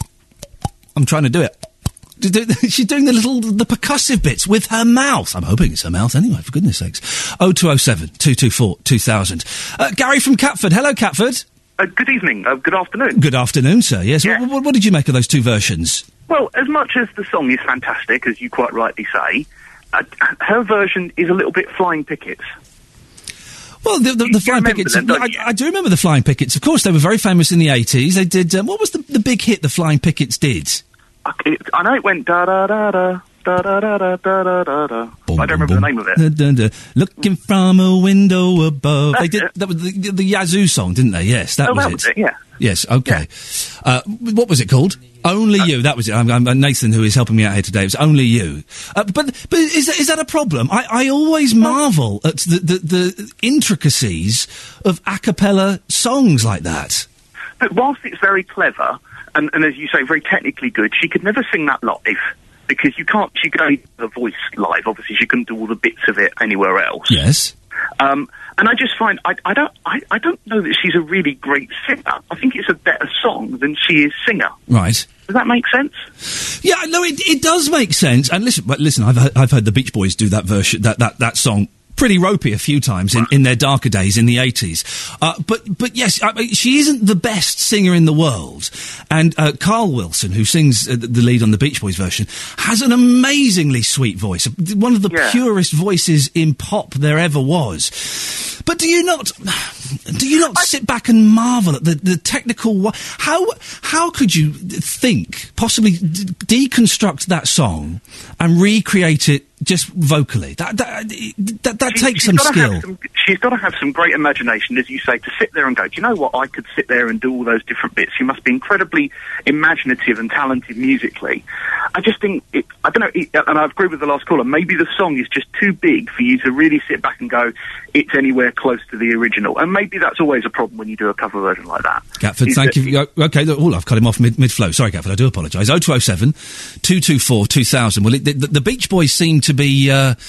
I'm trying to do it. She's doing the percussive bits with her mouth. I'm hoping it's her mouth anyway, for goodness sakes. 0207 224 2000. Gary from Catford. Hello, Catford. Good evening. Good afternoon. Good afternoon, sir. Yes. Yeah. What did you make of those two versions? Well, as much as the song is fantastic, as you quite rightly say, her version is a little bit Flying Pickets. Well, the Flying Pickets... I do remember the Flying Pickets. Of course, they were very famous in the 80s. They did... what was the big hit the Flying Pickets did? I know it went da-da-da-da, da-da-da-da-da-da-da. I don't remember the name of it. Looking from a window above. They did... That was the Yazoo song, didn't they? Yes, that was it. Yeah. Yes, okay. Yeah. What was it called? Only You, that was it. I'm Nathan, who is helping me out here today. It was Only You. But is that a problem? I always marvel at the intricacies of a cappella songs like that. But whilst it's very clever, and as you say, very technically good, she could never sing that live, because she could only do the voice live. Obviously, she couldn't do all the bits of it anywhere else. Yes. And I just find, I don't know that she's a really great singer. I think it's a better song than she is singer. Right. Does that make sense? Yeah, no, it does make sense. And listen, I've heard the Beach Boys do that version, that song pretty ropey a few times in their darker days in the 80s. But yes, she isn't the best singer in the world. And Carl Wilson, who sings the lead on the Beach Boys version, has an amazingly sweet voice. One of the purest voices in pop there ever was. But do you not sit back and marvel at the technical... How could you possibly deconstruct that song and recreate it just vocally? That takes some skill. She's got to have some great imagination, as you say, to sit there and go, do you know what, I could sit there and do all those different bits. She must be incredibly imaginative and talented musically. I just think, I don't know, and I agree with the last caller, maybe the song is just too big for you to really sit back and go, it's anywhere close to the original. And maybe that's always a problem when you do a cover version like that. Gatford, thank you. Okay, I've cut him off mid-flow. Sorry, Gatford, I do apologise. 0207 224 2000. Well, the Beach Boys seem to be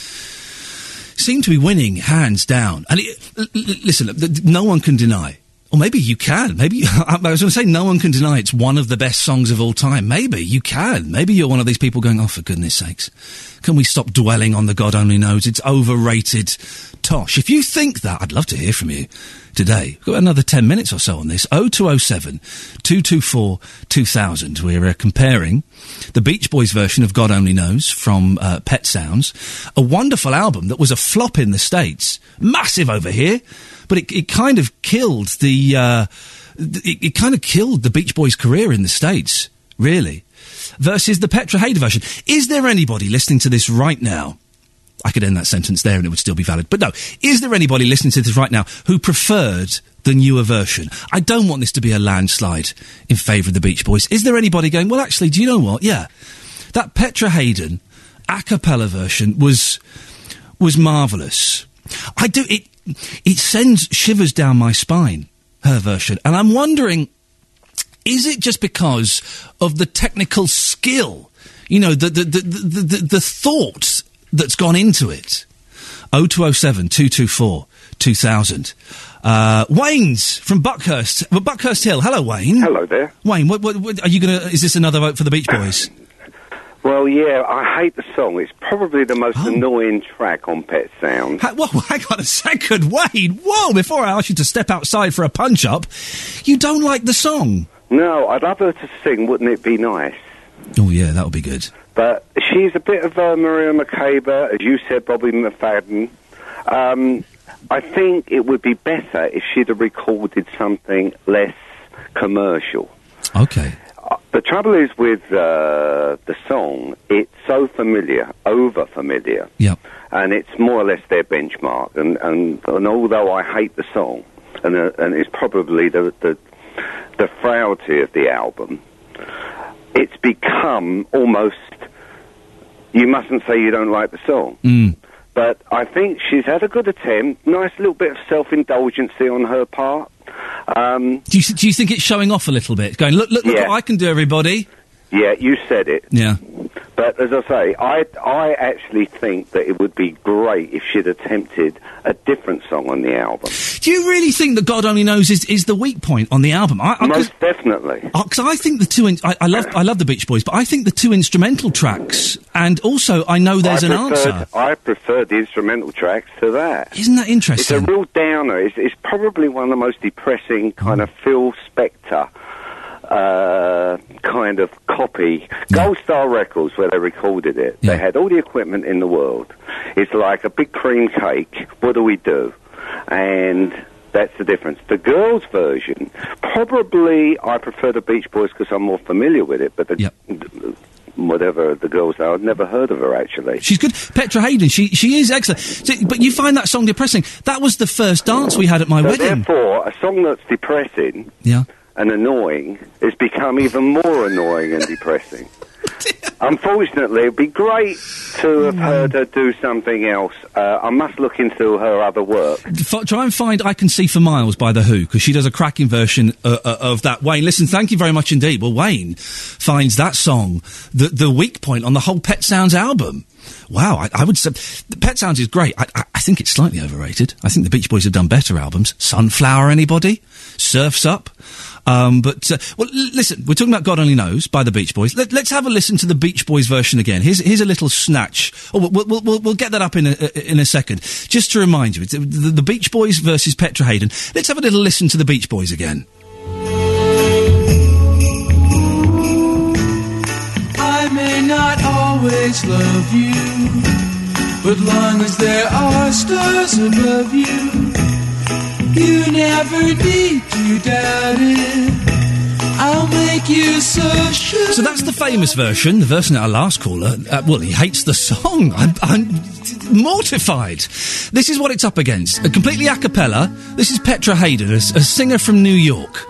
winning hands down. And listen, no one can deny. Or maybe you can. Maybe I was going to say no one can deny it's one of the best songs of all time. Maybe you can. Maybe you're one of these people going, oh, for goodness sakes, can we stop dwelling on the God Only Knows? It's overrated tosh. If you think that, I'd love to hear from you. today. We've got another 10 minutes or so on this. 0207 224 2000. We're comparing the Beach Boys version of God Only Knows from Pet Sounds, a wonderful album that was a flop in the States, massive over here, but it kind of killed the it kind of killed the Beach Boys' career in the States, really. Versus the Petra Hader version. Is there anybody listening to this right now? I could end that sentence there and it would still be valid. But no, is there anybody listening to this right now who preferred the newer version? I don't want this to be a landslide in favour of the Beach Boys. Is there anybody going, well, actually, do you know what? Yeah, that Petra Haden a cappella version was marvellous. It sends shivers down my spine, her version. And I'm wondering, is it just because of the technical skill? You know, the thought that's gone into it. 0207 224 2000. Wayne's from Buckhurst. Well, Buckhurst Hill. Hello, Wayne. Hello there. Wayne, what are you going to... Is this another vote for the Beach Boys? Well, yeah, I hate the song. It's probably the most annoying track on Pet Sounds. Whoa, hang on a second, Wayne. Whoa, before I ask you to step outside for a punch-up, you don't like the song? No, I'd love her to sing, wouldn't it be nice? Oh, yeah, that would be good. But she's a bit of Maria McCabe, as you said, Bobby McFadden. I think it would be better if she'd have recorded something less commercial. Okay. The trouble is with the song, it's so familiar, over-familiar. Yep. And it's more or less their benchmark. And although I hate the song, and it's probably the frailty of the album, it's become almost... You mustn't say you don't like the song. Mm. But I think she's had a good attempt. Nice little bit of self-indulgency on her part. Do you think it's showing off a little bit? Going, look what I can do, everybody. Yeah, you said it. Yeah. But as I say, I actually think that it would be great if she'd attempted a different song on the album. Do you really think that God Only Knows is the weak point on the album? Most definitely. Because I think the two... I love the Beach Boys, but I think the two instrumental tracks, and also I know there's an answer. I prefer the instrumental tracks to that. Isn't that interesting? It's a real downer. It's probably one of the most depressing kind of Phil Spector kind of copy. Gold Star Records, where they recorded it, they had all the equipment in the world. It's like a big cream cake. What do we do? And that's the difference. The girls' version, probably I prefer the Beach Boys because I'm more familiar with it, but whatever the girls are, I've never heard of her, actually. She's good. Petra Haden, she is excellent. So, but you find that song depressing. That was the first dance we had at my wedding. Therefore, a song that's depressing... Yeah. And annoying has become even more annoying and depressing. Unfortunately, it'd be great to have heard her do something else. I must look into her other work. Try and find I Can See for Miles by The Who, because she does a cracking version of that. Wayne, listen, thank you very much indeed. Well, Wayne finds that song the weak point on the whole Pet Sounds album. Wow, I would say... Pet Sounds is great. I think it's slightly overrated. I think the Beach Boys have done better albums. Sunflower, anybody? Surf's Up? Listen, we're talking about God Only Knows by the Beach Boys. Let's have a listen to the Beach Boys version again. Here's a little snatch. Oh, we'll get that up in a second. Just to remind you, it's the Beach Boys versus Petra Haden. Let's have a little listen to the Beach Boys again. I may not always love you, but long as there are stars above you, you never need to doubt it. I'll make you so sure. So that's the famous version, the version that our last caller, he hates the song. I'm mortified. This is what it's up against. A completely a cappella. This is Petra Haden, a singer from New York.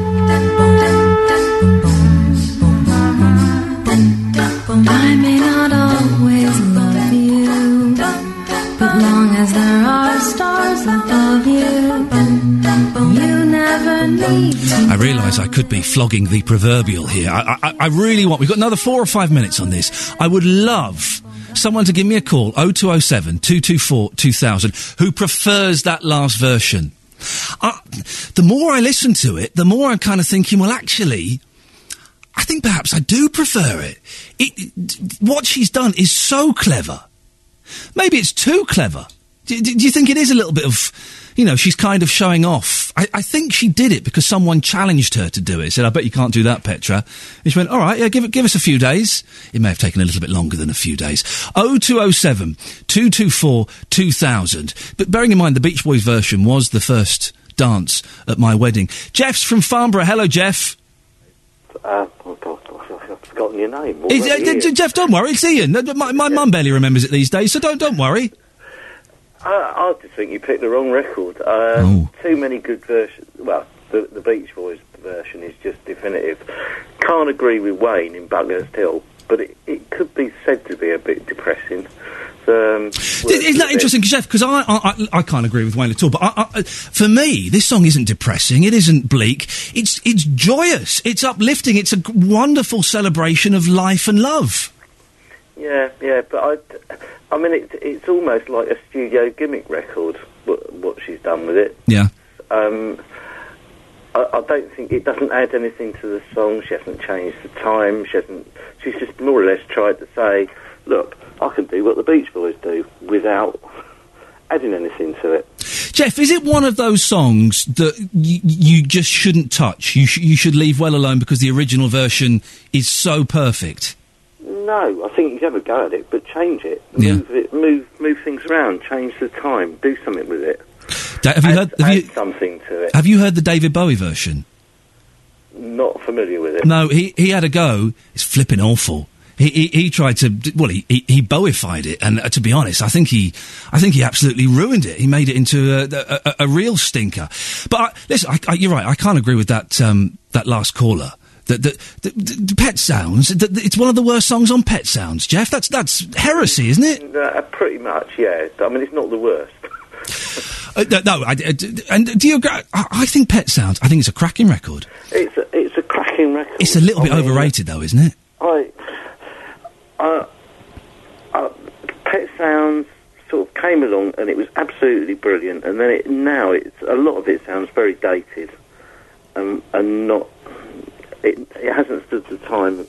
I may not always love you, but long as there are stars above you, you never need to. I realise I could be flogging the proverbial here. I really want... We've got another 4 or 5 minutes on this. I would love someone to give me a call, 0207 224 2000, who prefers that last version. The more I listen to it, the more I'm kind of thinking, well, actually... I think perhaps I do prefer it. What she's done is so clever. Maybe it's too clever. Do you think it is a little bit of, you know, she's kind of showing off. I think she did it because someone challenged her to do it. Said, I bet you can't do that, Petra. And she went, all right, yeah, give us a few days. It may have taken a little bit longer than a few days. 0207 224 2000. But bearing in mind, the Beach Boys version was the first dance at my wedding. Jeff's from Farnborough. Hello, Jeff. Oh, God, I've forgotten your name. Jeff, don't worry, it's Ian. My mum barely remembers it these days, so don't worry. I just think you picked the wrong record. Too many good versions. Well, the Beach Boys version is just definitive. Can't agree with Wayne in Buckhurst Hill, but it could be said to be a bit depressing. Isn't that interesting, Jeff? Because I can't agree with Wayne at all. But for me, this song isn't depressing. It isn't bleak. It's joyous. It's uplifting. It's a wonderful celebration of life and love. Yeah. But I mean, it's almost like a studio gimmick record. What she's done with it. Yeah. I don't think it doesn't add anything to the song. She hasn't changed the time. She's just more or less tried to say, look, I can do what the Beach Boys do without adding anything to it. Jeff, is it one of those songs that you just shouldn't touch? You should leave well alone because the original version is so perfect? No, I think you can have a go at it, but change it. Move things around, change the time, do something with it. Add something to it. Have you heard the David Bowie version? Not familiar with it. No, he had a go. It's flipping awful. He tried to, well, he Bowified it, and to be honest, I think he absolutely ruined it. He made it into a real stinker. But listen, you're right. I can't agree with that last caller. The Pet Sounds. It's one of the worst songs on Pet Sounds, Jeff. That's heresy, isn't it? Pretty much, yeah. I mean, it's not the worst. No, and do you agree? I think Pet Sounds. I think it's a cracking record. It's a cracking record. It's a little bit overrated, though, isn't it? Pet Sounds sort of came along and it was absolutely brilliant, and then a lot of it sounds very dated, and not. It hasn't stood the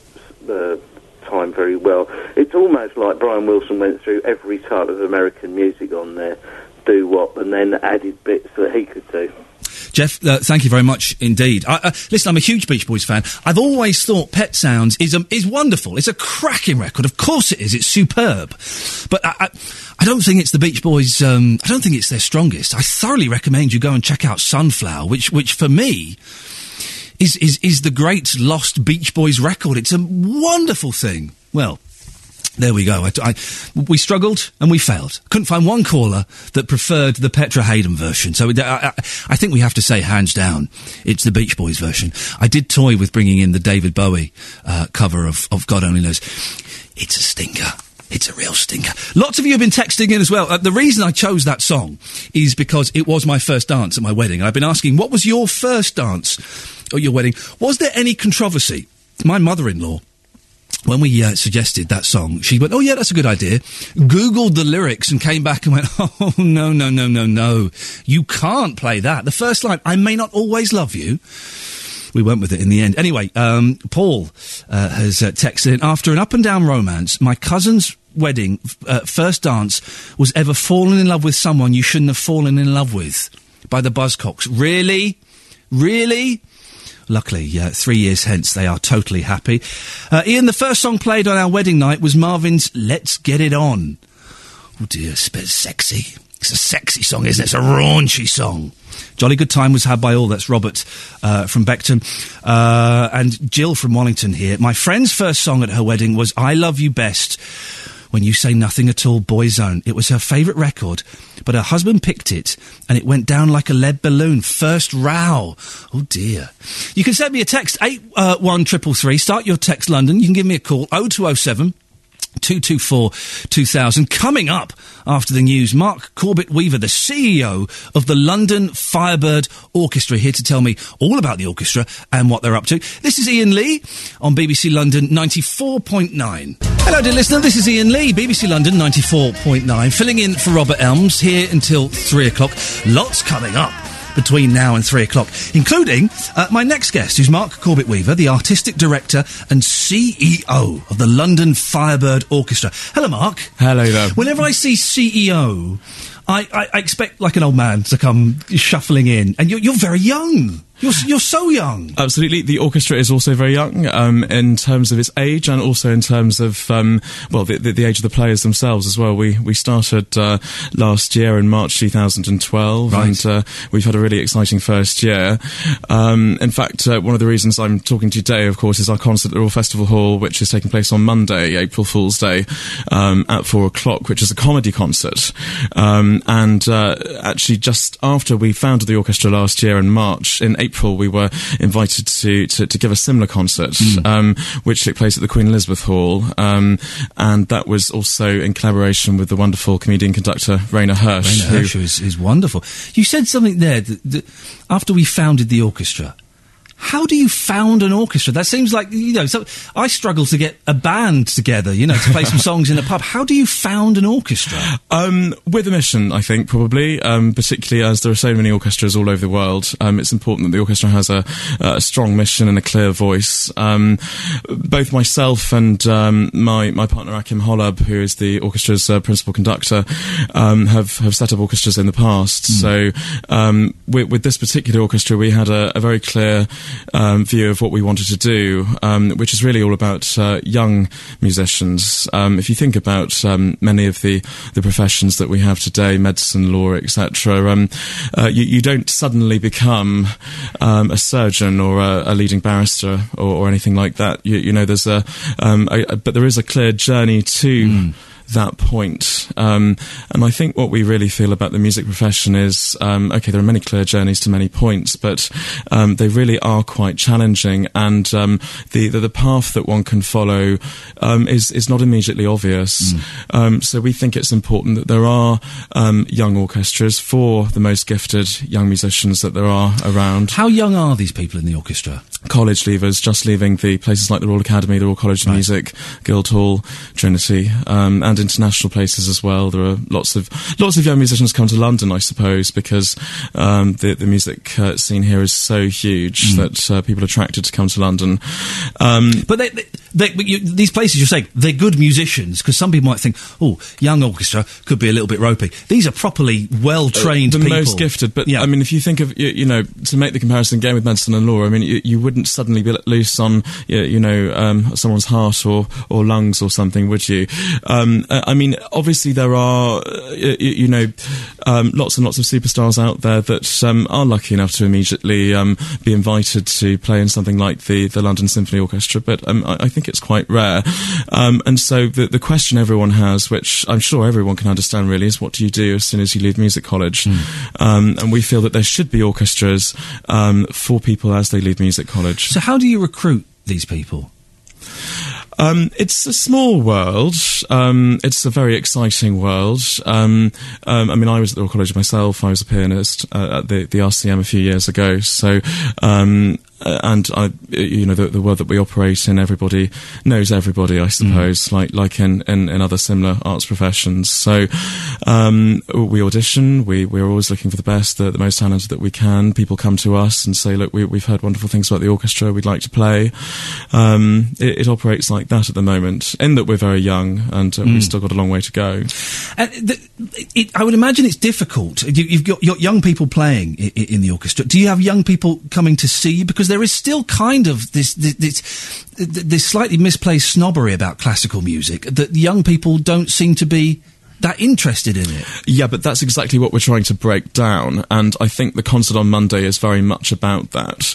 time very well. It's almost like Brian Wilson went through every type of American music on there, doo-wop, and then added bits that he could do. Jeff, thank you very much indeed. Listen, I'm a huge Beach Boys fan. I've always thought Pet Sounds is wonderful. It's a cracking record. Of course it is. It's superb. But I don't think it's the Beach Boys. I don't think it's their strongest. I thoroughly recommend you go and check out Sunflower, which for me is the great lost Beach Boys record. It's a wonderful thing. Well, there we go. We struggled and we failed. Couldn't find one caller that preferred the Petra Haden version. So I think we have to say, hands down, it's the Beach Boys version. I did toy with bringing in the David Bowie cover of God Only Knows. It's a stinker. It's a real stinker. Lots of you have been texting in as well. The reason I chose that song is because it was my first dance at my wedding. And I've been asking, what was your first dance at your wedding? Was there any controversy? My mother-in-law, when we suggested that song, she went, oh, yeah, that's a good idea. Googled the lyrics and came back and went, oh, no. You can't play that. The first line, I may not always love you. We went with it in the end. Anyway, Paul has texted in, after an up-and-down romance, my cousin's wedding first dance was ever falling in love with someone you shouldn't have fallen in love with by the Buzzcocks. Really? Luckily, 3 years hence, they are totally happy. Ian, the first song played on our wedding night was Marvin's Let's Get It On. Oh dear, it's sexy. It's a sexy song, isn't it? It's a raunchy song. Jolly good time was had by all. That's Robert from Beckton. And Jill from Wallington here. My friend's first song at her wedding was I Love You Best When You Say Nothing At All, Boyzone. It was her favourite record, but her husband picked it, and it went down like a lead balloon. First row. Oh, dear. You can send me a text, 81333. Start your text, London. You can give me a call, 0207 224 2000. Coming up after the news, Mark Corbett-Weaver, the CEO of the London Firebird Orchestra, here to tell me all about the orchestra and what they're up to. This is Ian Lee on BBC London 94.9. Hello, dear listener. This is Ian Lee, BBC London 94.9, filling in for Robert Elms here until 3 o'clock. Lots coming up between now and 3 o'clock, including my next guest, who's Mark Corbett-Weaver, the artistic director and CEO of the London Firebird Orchestra. Hello, Mark. Hello there. Whenever I see CEO, I expect like an old man to come shuffling in, and you're very young. You're so young. Absolutely. The orchestra is also very young, in terms of its age and also in terms of, the age of the players themselves as well. We started, last year in March 2012. Right. And, we've had a really exciting first year. In fact, one of the reasons I'm talking to you today, of course, is our concert at the Royal Festival Hall, which is taking place on Monday, April Fool's Day, at 4 o'clock, which is a comedy concert. Actually just after we founded the orchestra last year in March, in April, we were invited to give a similar concert, which took place at the Queen Elizabeth Hall, and that was also in collaboration with the wonderful comedian conductor Rainer Hirsch. Rainer Hirsch is wonderful. You said something there that after we founded the orchestra. How do you found an orchestra? That seems like, so I struggle to get a band together, to play some songs in a pub. How do you found an orchestra? With a mission, I think, probably, particularly as there are so many orchestras all over the world. It's important that the orchestra has a strong mission and a clear voice. Both myself and my partner Akim Holub, who is the orchestra's principal conductor, have set up orchestras in the past. So with this particular orchestra, we had a very clear view of what we wanted to do, which is really all about young musicians. If you think about many of the professions that we have today, medicine, law, etc., you don't suddenly become a surgeon or a leading barrister or anything like that. There's but there is a clear journey to that point. And I think what we really feel about the music profession is, there are many clear journeys to many points, but they really are quite challenging, and the path that one can follow is not immediately obvious. So we think it's important that there are young orchestras for the most gifted young musicians that there are around. How young are these people in the orchestra? College leavers, just leaving the places like the Royal Academy, the Royal College of Music, Guildhall, Trinity, and international places as well. There are lots of young musicians come to London, I suppose, because the music scene here is so huge that people are attracted to come to London. But these places you're saying, they're good musicians, because some people might think, young orchestra could be a little bit ropey. These are properly well-trained people. The most gifted, but I mean, if you think of, to make the comparison again with medicine and law, I mean, you wouldn't suddenly be let loose on, someone's heart or lungs or something, would you? I mean, obviously there are, lots and lots of superstars out there that are lucky enough to immediately be invited to play in something like the London Symphony Orchestra, but I think it's quite rare. And so the question everyone has, which I'm sure everyone can understand really, is what do you do as soon as you leave music college? And we feel that there should be orchestras for people as they leave music college. So how do you recruit these people? It's a small world. It's a very exciting world. I mean, I was at the Royal College myself. I was a pianist at the RCM a few years ago. So, and the world that we operate in, everybody knows everybody, I suppose, like in other similar arts professions. So, we audition. We're always looking for the best, the most talented that we can. People come to us and say, look, we've heard wonderful things about the orchestra. We'd like to play. It operates like that at the moment, in that we're very young and we've still got a long way to go. I would imagine it's difficult. You've got young people playing in the orchestra. Do you have young people coming to see you? Because there is still kind of this slightly misplaced snobbery about classical music, that young people don't seem to be that interested in it. Yeah, but that's exactly what we're trying to break down, and I think the concert on Monday is very much about that.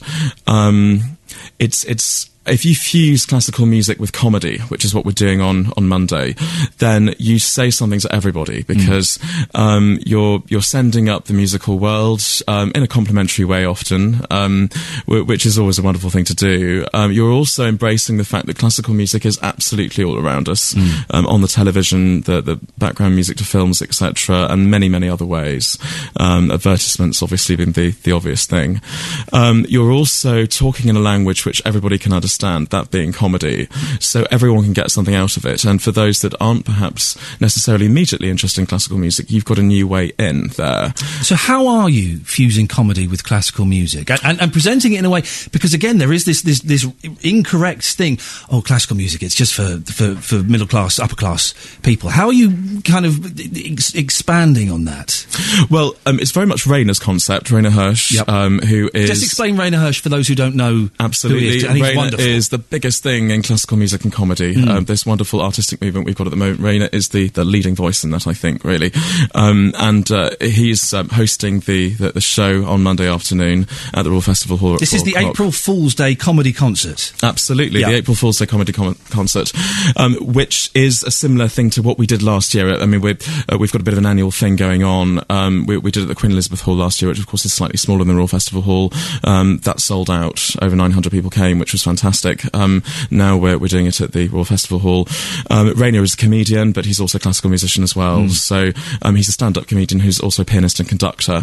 It's if you fuse classical music with comedy, which is what we're doing on Monday, then you say something to everybody, because you're sending up the musical world in a complimentary way often, which is always a wonderful thing to do. You're also embracing the fact that classical music is absolutely all around us, on the television, the background music to films, etc., and many, many other ways. Advertisements obviously being the obvious thing. You're also talking in a language which everybody can understand. understand, that being comedy, so everyone can get something out of it. And for those that aren't perhaps necessarily immediately interested in classical music, you've got a new way in there. So how are you fusing comedy with classical music and presenting it in a way, because again there is this incorrect thing, classical music, it's just for middle class, upper class people. How are you kind of expanding on that? Well, it's very much Rainer's concept, Rainer Hirsch, who is... Just explain Rainer Hirsch for those who don't know. Absolutely. Who he is, and he's Rainer wonderful. is the biggest thing in classical music and comedy. This wonderful artistic movement we've got at the moment. Rainer is the leading voice in that, I think, really. He's hosting the show on Monday afternoon at the Royal Festival Hall. This is the April Fool's Day comedy concert. Absolutely, the April Fool's Day comedy concert, which is a similar thing to what we did last year. I mean, we've got a bit of an annual thing going on. We did it at the Queen Elizabeth Hall last year, which of course is slightly smaller than the Royal Festival Hall. That sold out. Over 900 people came, which was fantastic. Now we're doing it at the Royal Festival Hall. Rainer is a comedian, but he's also a classical musician as well. So he's a stand-up comedian who's also a pianist and conductor.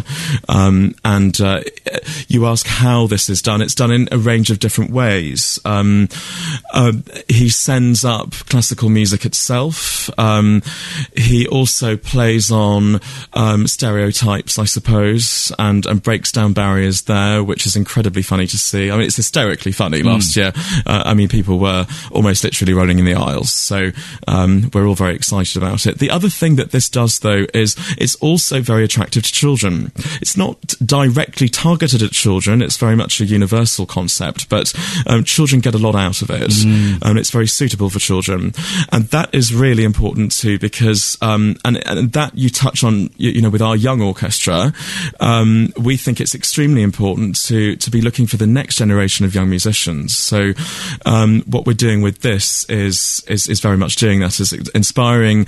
You ask how this is done. It's done in a range of different ways. He sends up classical music itself. He also plays on stereotypes, I suppose, and breaks down barriers there, which is incredibly funny to see. I mean, it's hysterically funny. Last year, people were almost literally rolling in the aisles. So we're all very excited about it. The other thing that this does, though, is it's also very attractive to children. It's not directly targeted at children. It's very much a universal concept, but children get a lot out of it. It's very suitable for children. And that is really important too, because, and that you touch on, with our young orchestra, we think it's extremely important to be looking for the next generation of young musicians. So, what we're doing with this is very much doing that, is inspiring,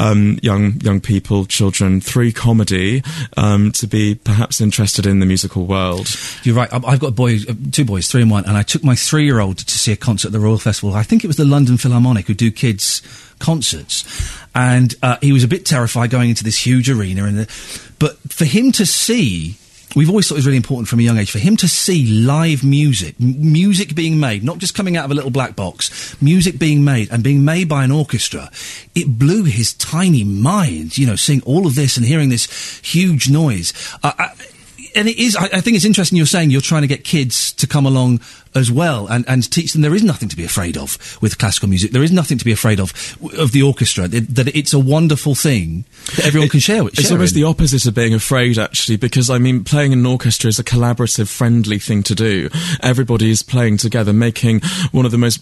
young people, children, through comedy, to be perhaps interested in the musical world. You're right. I've got two boys, 3 and 1, and I took my 3-year-old to see a concert at the Royal Festival. I think it was the London Philharmonic, who do kids' concerts, and he was a bit terrified going into this huge arena. But for him to see, we've always thought it was really important from a young age, for him to see live music being made, not just coming out of a little black box, music being made and being made by an orchestra, it blew his tiny mind, seeing all of this and hearing this huge noise. And it is, I think it's interesting you're saying you're trying to get kids to come along as well and teach them there is nothing to be afraid of with classical music. There is nothing to be afraid of the orchestra, that it's a wonderful thing that everyone can share with. It's almost the opposite of being afraid, actually, because, playing in an orchestra is a collaborative, friendly thing to do. Everybody is playing together, making one of the most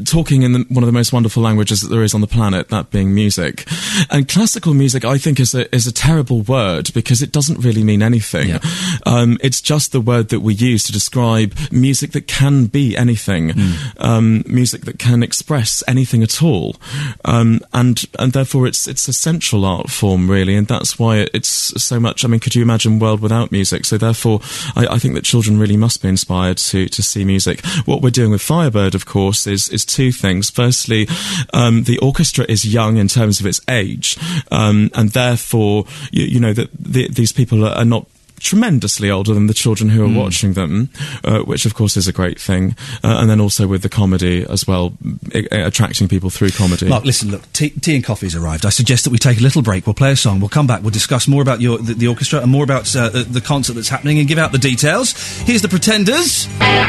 wonderful languages that there is on the planet, that being music. And classical music, I think, is a terrible word, because it doesn't really mean anything. Yeah. It's just the word that we use to describe music that can be anything, music that can express anything at all, and therefore it's a central art form, really, and that's why it's so much. Could you imagine a world without music? So therefore, I think that children really must be inspired to see music. What we're doing with Firebird, of course, is two things. Firstly, the orchestra is young in terms of its age, and therefore, that these people are not tremendously older than the children who are watching them, which of course is a great thing, and then also with the comedy as well, attracting people through comedy. Mark, listen, look, tea and coffee's arrived. I suggest that we take a little break. We'll play a song, we'll come back, we'll discuss more about the orchestra and more about the concert that's happening and give out the details. Here's the Pretenders.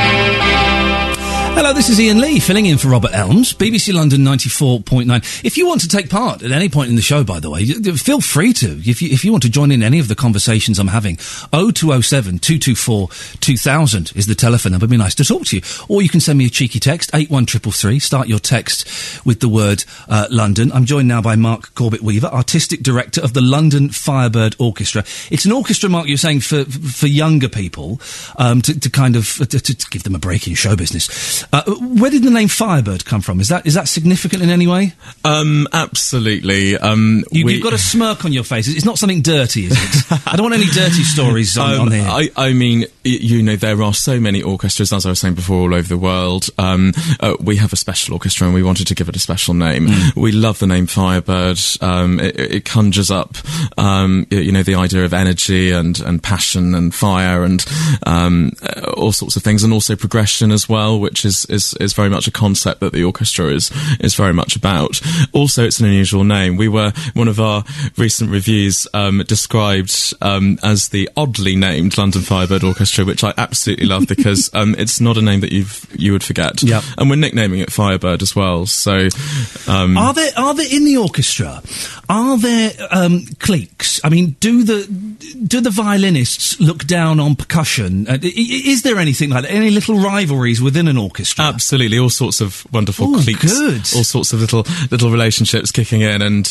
Hello, this is Ian Lee, filling in for Robert Elms, BBC London 94.9. If you want to take part at any point in the show, by the way, feel free to. If you want to join in any of the conversations I'm having, 0207 224 2000 is the telephone number. It'd be nice to talk to you. Or you can send me a cheeky text, 81333. Start your text with the word London. I'm joined now by Mark Corbett-Weaver, Artistic Director of the London Firebird Orchestra. It's an orchestra, Mark, you're saying, for younger people, to kind of to give them a break in show business. Where did the name Firebird come from? Is that significant in any way? Absolutely. You've got a smirk on your face. It's not something dirty, is it? I don't want any dirty stories on here. I mean, there are so many orchestras, as I was saying before, all over the world. We have a special orchestra, and we wanted to give it a special name. We love the name Firebird. It conjures up, the idea of energy and passion and fire and all sorts of things, and also progression as well, which is very much a concept that the orchestra is very much about. Also, it's an unusual name. One of our recent reviews described as the oddly named London Firebird Orchestra, which I absolutely love because it's not a name that you would forget. Yep. And we're nicknaming it Firebird as well. So, are there in the orchestra? Are there cliques? I mean, do the violinists look down on percussion? Is there anything like that? Any little rivalries within an orchestra? Absolutely, all sorts of wonderful cliques, good. All sorts of little relationships kicking in, and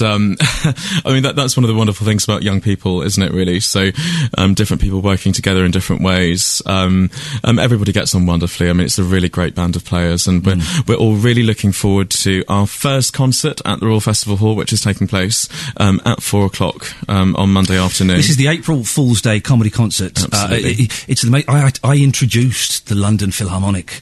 I mean that's one of the wonderful things about young people, isn't it? Really, so different people working together in different ways. Everybody gets on wonderfully. I mean, it's a really great band of players, and we're all really looking forward to our first concert at the Royal Festival Hall, which is taking place at 4:00 on Monday afternoon. This is the April Fool's Day comedy concert. Absolutely. I introduced the London Philharmonic.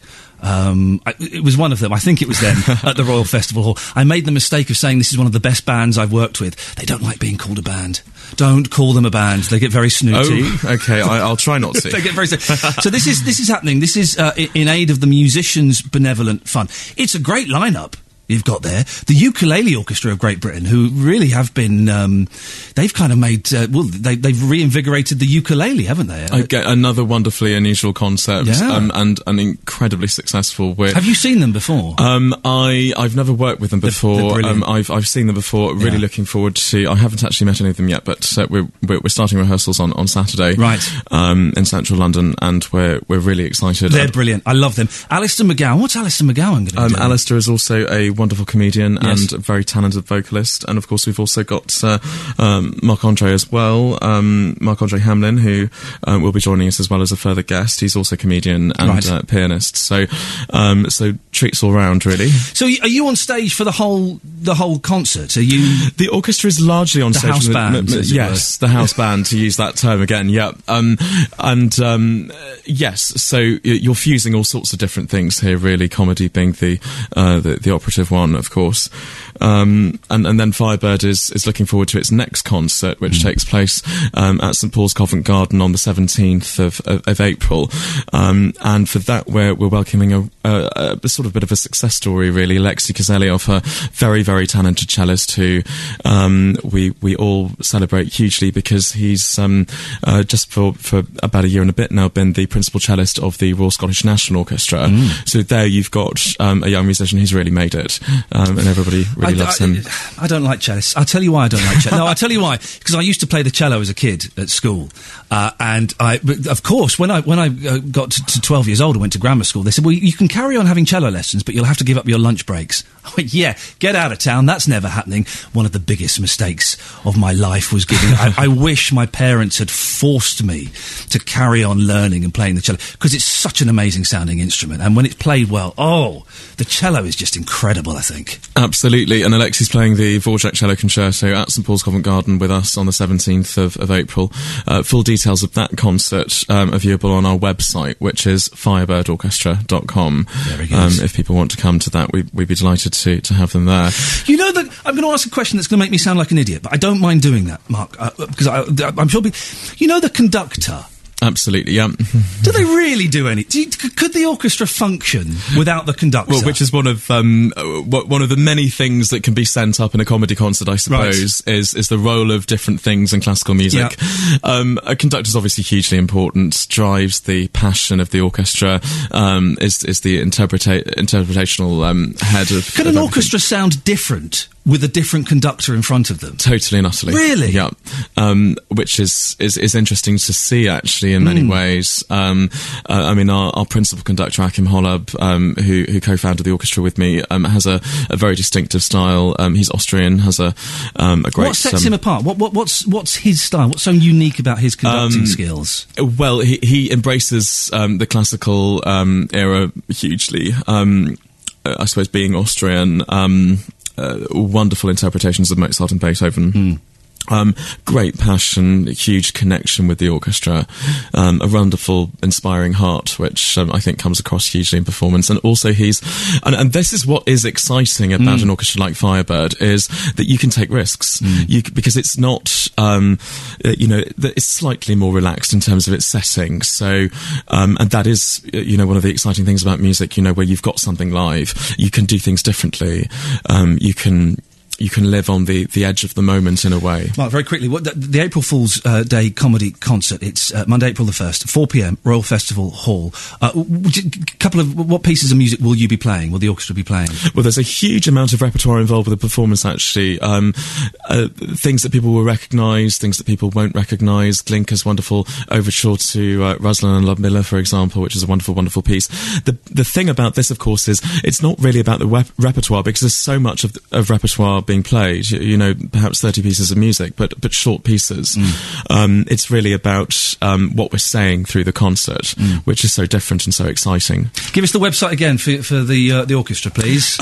It was one of them. I think it was them at the Royal Festival Hall. I made the mistake of saying this is one of the best bands I've worked with. They don't like being called a band. Don't call them a band. They get very snooty. Oh, okay. I'll try not to. They get very snooty. So this is happening. This is in aid of the Musicians' Benevolent Fund. It's a great lineup you've got there. The Ukulele Orchestra of Great Britain, who really have been, they've kind of made, they've reinvigorated the ukulele, haven't they? Okay, another wonderfully unusual concept, and incredibly successful. Have you seen them before? I've never worked with them before. I've seen them before. Really looking forward to. I haven't actually met any of them yet, but we're starting rehearsals on Saturday, right? In central London, and we're really excited. They're brilliant. I love them. Alistair McGowan. What's Alistair McGowan going to do? Alistair is also a wonderful comedian and a very talented vocalist, and of course we've also got Marc-Andre as well, Marc-Andre Hamlin, who will be joining us as well as a further guest. He's also a comedian and pianist, so treats all round, really. So are you on stage for the whole concert? Are you? The orchestra is largely on stage. House band, yes, the house band, to use that term again. Yeah, yes. So you're fusing all sorts of different things here, really. Comedy being the operative one, of course, and then Firebird is looking forward to its next concert, which takes place at St Paul's Covent Garden on the 17th of April, and for that we're welcoming a sort of bit of a success story, really. Alexei Kozelyev, a very, very talented cellist who we all celebrate hugely because he's just for about a year and a bit now been the principal cellist of the Royal Scottish National Orchestra. So there you've got a young musician who's really made it, and everybody really loves him. I don't like cellists. I'll tell you why I don't like cello. No, I'll tell you why. Because I used to play the cello as a kid at school, and of course, when I got to 12 years old and went to grammar school, they said, well, you can carry on having cello lessons, but you'll have to give up your lunch breaks. I went, yeah, get out of town. That's never happening. One of the biggest mistakes of my life was giving. I wish my parents had forced me to carry on learning and playing the cello, because it's such an amazing sounding instrument, and when it's played well, the cello is just incredible, I think. Absolutely, and Alexei's playing the Dvorak Cello Concerto at St Paul's Covent Garden with us on the 17th of April. Full details of that concert are viewable on our website, which is firebirdorchestra.com. Very good. If people want to come to that, we'd be delighted to have them there. You know that I'm going to ask a question that's going to make me sound like an idiot, but I don't mind doing that, Mark, because I'm sure you know the conductor. Absolutely, yeah. Do they really do any? Could the orchestra function without the conductor? Well, which is one of the many things that can be sent up in a comedy concert, I suppose, is the role of different things in classical music. Yeah. A conductor is obviously hugely important, drives the passion of the orchestra, is the interpretational head of. Can an orchestra sound different with a different conductor in front of them? Totally and utterly. Really? Yeah. Which is interesting to see, actually, in many ways. I mean, our principal conductor, Achim Holub, who co-founded the orchestra with me, has a very distinctive style. He's Austrian, has a great... What sets him apart? What's his style? What's so unique about his conducting skills? Well, he embraces the classical era hugely. I suppose, being Austrian... wonderful interpretations of Mozart and Beethoven. Great passion, huge connection with the orchestra, a wonderful, inspiring heart, which I think comes across hugely in performance. And also and this is what is exciting about an orchestra like Firebird, is that you can take risks. Because it's not that is slightly more relaxed in terms of its setting. So, and that is, one of the exciting things about music, where you've got something live, you can do things differently. You can live on the edge of the moment in a way. Mark, very quickly, the April Fool's Day comedy concert, it's Monday, April the 1st, 4 p.m, Royal Festival Hall. What pieces of music will you be playing? Will the orchestra be playing? Well, there's a huge amount of repertoire involved with the performance, actually. Things that people will recognise, things that people won't recognise. Glinka's wonderful overture to Rosalind and Ludmilla, for example, which is a wonderful, wonderful piece. The thing about this, of course, is it's not really about the repertoire, because there's so much of repertoire being played, perhaps 30 pieces of music, but short pieces. It's really about what we're saying through the concert, which is so different and so exciting. Give us the website again for the orchestra, please.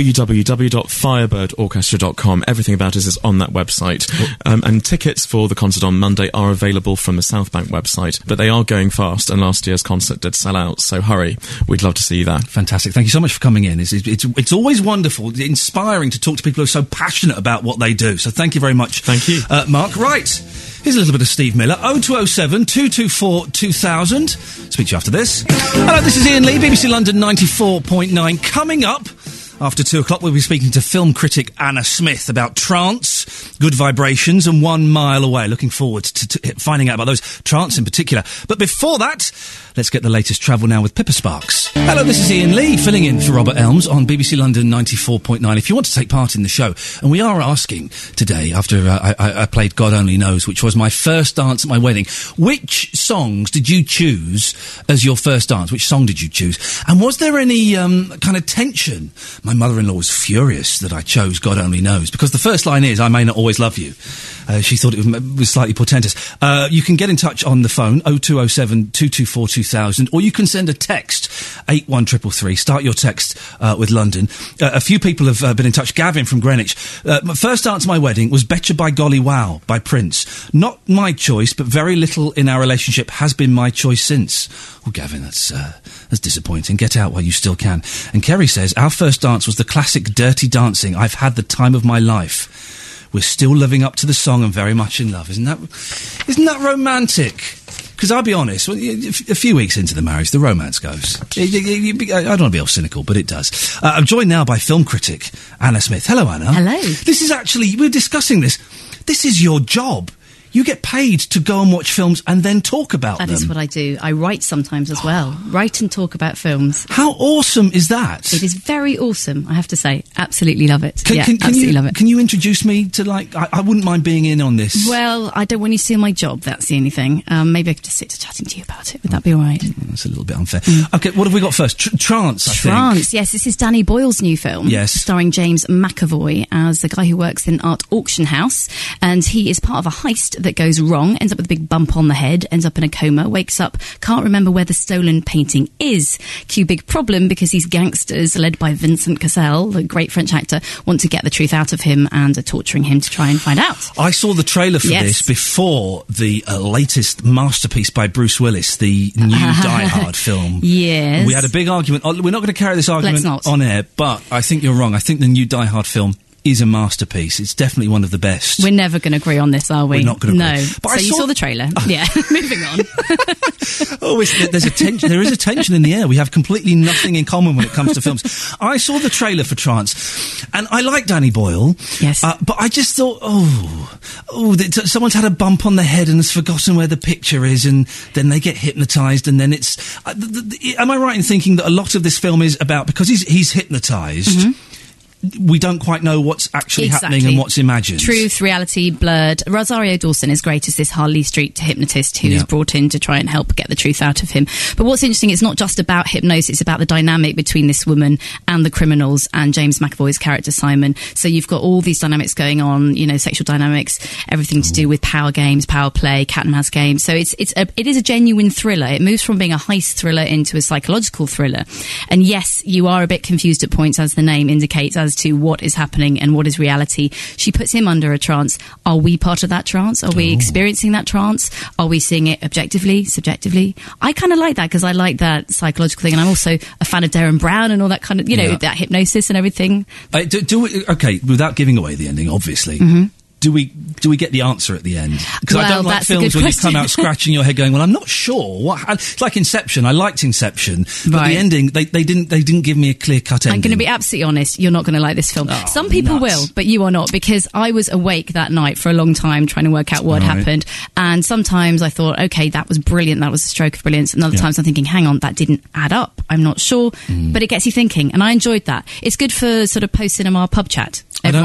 www.firebirdorchestra.com. Everything about us is on that website. And tickets for the concert on Monday are available from the South Bank website, but they are going fast, and last year's concert did sell out, so hurry. We'd love to see you there. Fantastic. Thank you so much for coming in. It's always wonderful, inspiring to talk to people who are so passionate about what they do. So thank you very much. Thank you. Mark. Right. Here's a little bit of Steve Miller. 0207 224 2000. Speak to you after this. Hello, this is Ian Lee, BBC London 94.9. Coming up after 2 o'clock, we'll be speaking to film critic Anna Smith about trance, Good Vibrations, and 1 Mile Away. Looking forward to finding out about those, trance in particular. But before that, let's get the latest travel now with Pippa Sparks. Hello, this is Ian Lee, filling in for Robert Elms on BBC London 94.9. If you want to take part in the show, and we are asking today, after I played God Only Knows, which was my first dance at my wedding, which songs did you choose as your first dance? Which song did you choose? And was there any kind of tension? My mother-in-law was furious that I chose God Only Knows, because the first line is, I may not always love you. She thought it was slightly portentous. You can get in touch on the phone, 0207 224 2000, or you can send a text, 81333. Start your text with London. A few people have been in touch. Gavin from Greenwich. My first dance at my wedding was Betcha by Golly Wow by Prince. Not my choice, but very little in our relationship has been my choice since. Oh, Gavin, that's disappointing. Get out while you still can. And Kerry says, our first dance was the classic Dirty Dancing. I've had the time of my life. We're still living up to the song and very much in love. Isn't that romantic? Because I'll be honest, a few weeks into the marriage, the romance goes. I don't want to be all cynical, but it does. I'm joined now by film critic Anna Smith. Hello, Anna. Hello. This is actually, we're discussing this. This is your job. You get paid to go and watch films and then talk about them. That is what I do. I write sometimes as well. Write and talk about films. How awesome is that? It is very awesome, I have to say. Absolutely love it. Love it. Can you introduce me to, I wouldn't mind being in on this. Well, I don't want you to see my job, that's the only thing. Maybe I could just sit to chatting to you about it. Would that be all right? That's a little bit unfair. Okay, what have we got first? Trance, I think. Trance, yes. This is Danny Boyle's new film. Yes. Starring James McAvoy as the guy who works in an art auction house. And he is part of a heist that goes wrong, ends up with a big bump on the head, ends up in a coma, wakes up, can't remember where the stolen painting is. Cue big problem, because these gangsters, led by Vincent Cassel, the great French actor, want to get the truth out of him and are torturing him to try and find out. I saw the trailer for this before the latest masterpiece by Bruce Willis, the new Die Hard film. Yes. We had a big argument. We're not going to carry this argument on air, but I think you're wrong. I think the new Die Hard film is a masterpiece. It's definitely one of the best. We're never going to agree on this, are we? We're not going to agree. No. But you saw the trailer. Yeah. Moving on. There's a tension. There is a tension in the air. We have completely nothing in common when it comes to films. I saw the trailer for Trance, and I like Danny Boyle. Yes. But I just thought, someone's had a bump on the head and has forgotten where the picture is, and then they get hypnotised, and then it's... am I right in thinking that a lot of this film is about, because he's hypnotised... Mm-hmm. We don't quite know what's actually happening and what's imagined. Truth, reality, blurred. Rosario Dawson is great as this Harley Street hypnotist who is brought in to try and help get the truth out of him. But what's interesting, it's not just about hypnosis, it's about the dynamic between this woman and the criminals and James McAvoy's character Simon. So you've got all these dynamics going on, sexual dynamics, everything to do with power games, power play, cat and mouse games. So it is a genuine thriller. It moves from being a heist thriller into a psychological thriller. And yes, you are a bit confused at points, as the name indicates, as to what is happening and what is reality. She puts him under a trance. Are we part of that trance? Are we experiencing that trance? Are we seeing it objectively, subjectively? I kind of like that, because I like that psychological thing, and I'm also a fan of Derren Brown and all that kind of, that hypnosis and everything. Okay, without giving away the ending, obviously. Mm-hmm. do we get the answer at the end? Because I don't like films where you come out scratching your head going, well, I'm not sure. It's like Inception. I liked Inception, but the ending, they didn't give me a clear-cut ending. I'm going to be absolutely honest, you're not going to like this film. Some people will, but you are not, because I was awake that night for a long time trying to work out what happened, and sometimes I thought, okay, that was brilliant, that was a stroke of brilliance, and other times I'm thinking, hang on, that didn't add up, I'm not sure, but it gets you thinking, and I enjoyed that. It's good for sort of post-cinema pub chat. I don't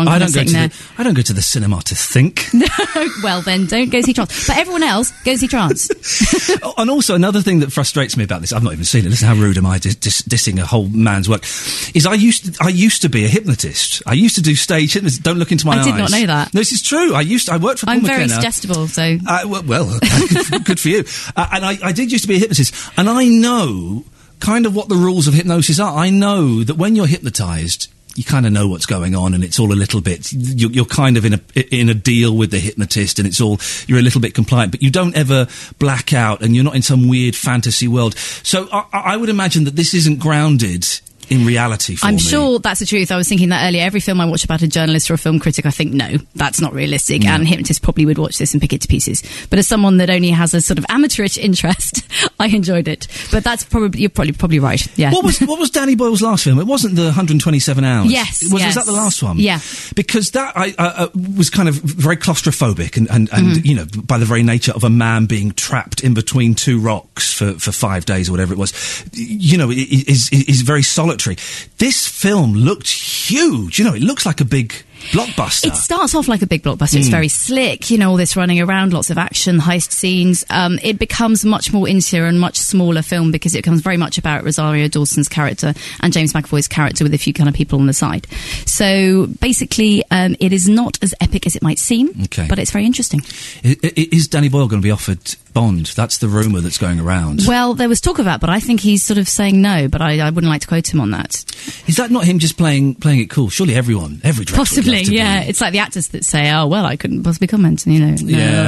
go to the cinema to think. Well, then don't go see Trance. But everyone else, go see Trance. And also, another thing that frustrates me about this, I've not even seen it, listen how rude am I dissing a whole man's work, is I used to be a hypnotist. I used to do stage hypnosis. Don't look into my eyes. I did not know that. No, this is true. I worked for Paul McKenna. I'm very suggestible, so... well, okay, good for you. And I did used to be a hypnotist. And I know kind of what the rules of hypnosis are. I know that when you're hypnotised, you kind of know what's going on, and it's all a little bit. You're kind of in a deal with the hypnotist, and you're a little bit compliant, but you don't ever black out, and you're not in some weird fantasy world. So I would imagine that this isn't grounded in reality for me. I'm sure that's the truth. I was thinking that earlier. Every film I watch about a journalist or a film critic, I think, no, that's not realistic. And hypnotists probably would watch this and pick it to pieces. But as someone that only has a sort of amateurish interest, I enjoyed it. But you're probably right. Yeah. What was Danny Boyle's last film? It wasn't the 127 Hours. Yes. Was that the last one? Yeah. Because that I was kind of very claustrophobic and you know, by the very nature of a man being trapped in between two rocks for 5 days or whatever it was, you know, is very solitary. This film looked huge. You know, it looks like a big blockbuster. It starts off like a big blockbuster. It's very slick, you know, all this running around, lots of action, heist scenes. It becomes much more insular and much smaller film because it becomes very much about Rosario Dawson's character and James McAvoy's character with a few kind of people on the side. So basically, it is not as epic as it might seem, but it's very interesting. Is Danny Boyle going to be offered Bond? That's the rumour that's going around. Well, there was talk of that, but I think he's sort of saying no, but I wouldn't like to quote him on that. Is that not him just playing it cool? Surely every director possibly, yeah. It's like the actors that say, oh, well, I couldn't possibly comment, you know.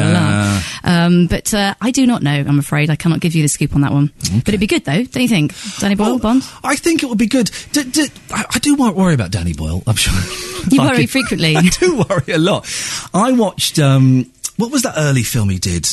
But I do not know, I'm afraid. I cannot give you the scoop on that one. But it'd be good, though, don't you think? Danny Boyle, Bond? I think it would be good. I do worry about Danny Boyle, I'm sure. You worry frequently. I do worry a lot. I watched, what was that early film he did?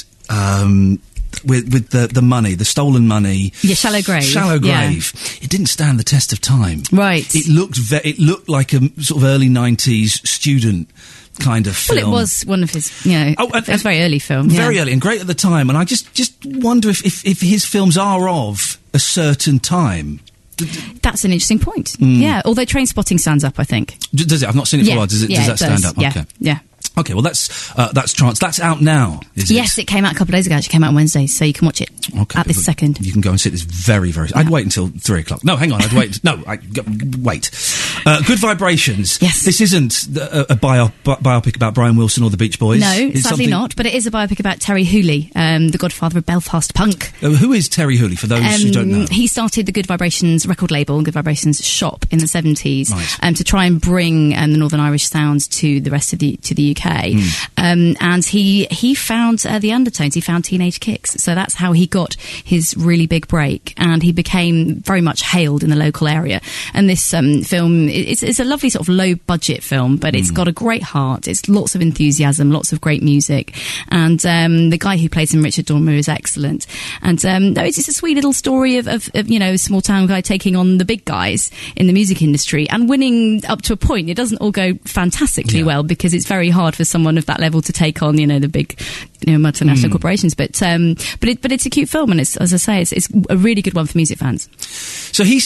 With the money, the stolen money. Yeah, Shallow Grave. Shallow Grave. Yeah. It didn't stand the test of time. Right. It looked like a sort of early 90s student kind of film. Well, it was one of his, you know, it was a very early film. Very early and great at the time. And I just wonder if his films are of a certain time. That's an interesting point. Yeah, although Trainspotting stands up, I think. Does it? I've not seen it for a while. Does that stand up? Yeah. Okay. Yeah. Okay, well, that's Trance. That's out now, is it? Yes, it came out a couple of days ago. It came out on Wednesday, so you can watch it at this second. You can go and see it. It's very, very... I'd wait until 3 o'clock. No, hang on, I'd wait. No, wait. Good Vibrations. Yes. This isn't a biopic about Brian Wilson or the Beach Boys. No, sadly not, but it is a biopic about Terry Hooley, the godfather of Belfast punk. Who is Terry Hooley, for those who don't know? He started the Good Vibrations record label, Good Vibrations shop in the 70s, right. To try and bring the Northern Irish sounds to the rest of the UK. And he found the Undertones, he found Teenage Kicks, so that's how he got his really big break, and he became very much hailed in the local area. And this film, it's a lovely sort of low budget film, but it's got a great heart, it's lots of enthusiasm, lots of great music, and the guy who plays him, Richard Dormer, is excellent. And it's just a sweet little story of you know, a small town guy taking on the big guys in the music industry and winning up to a point. It doesn't all go fantastically well, because it's very hard for someone of that level to take on, you know, the big, you know, multinational corporations. But it's a cute film, and it's, as I say, it's a really good one for music fans. So he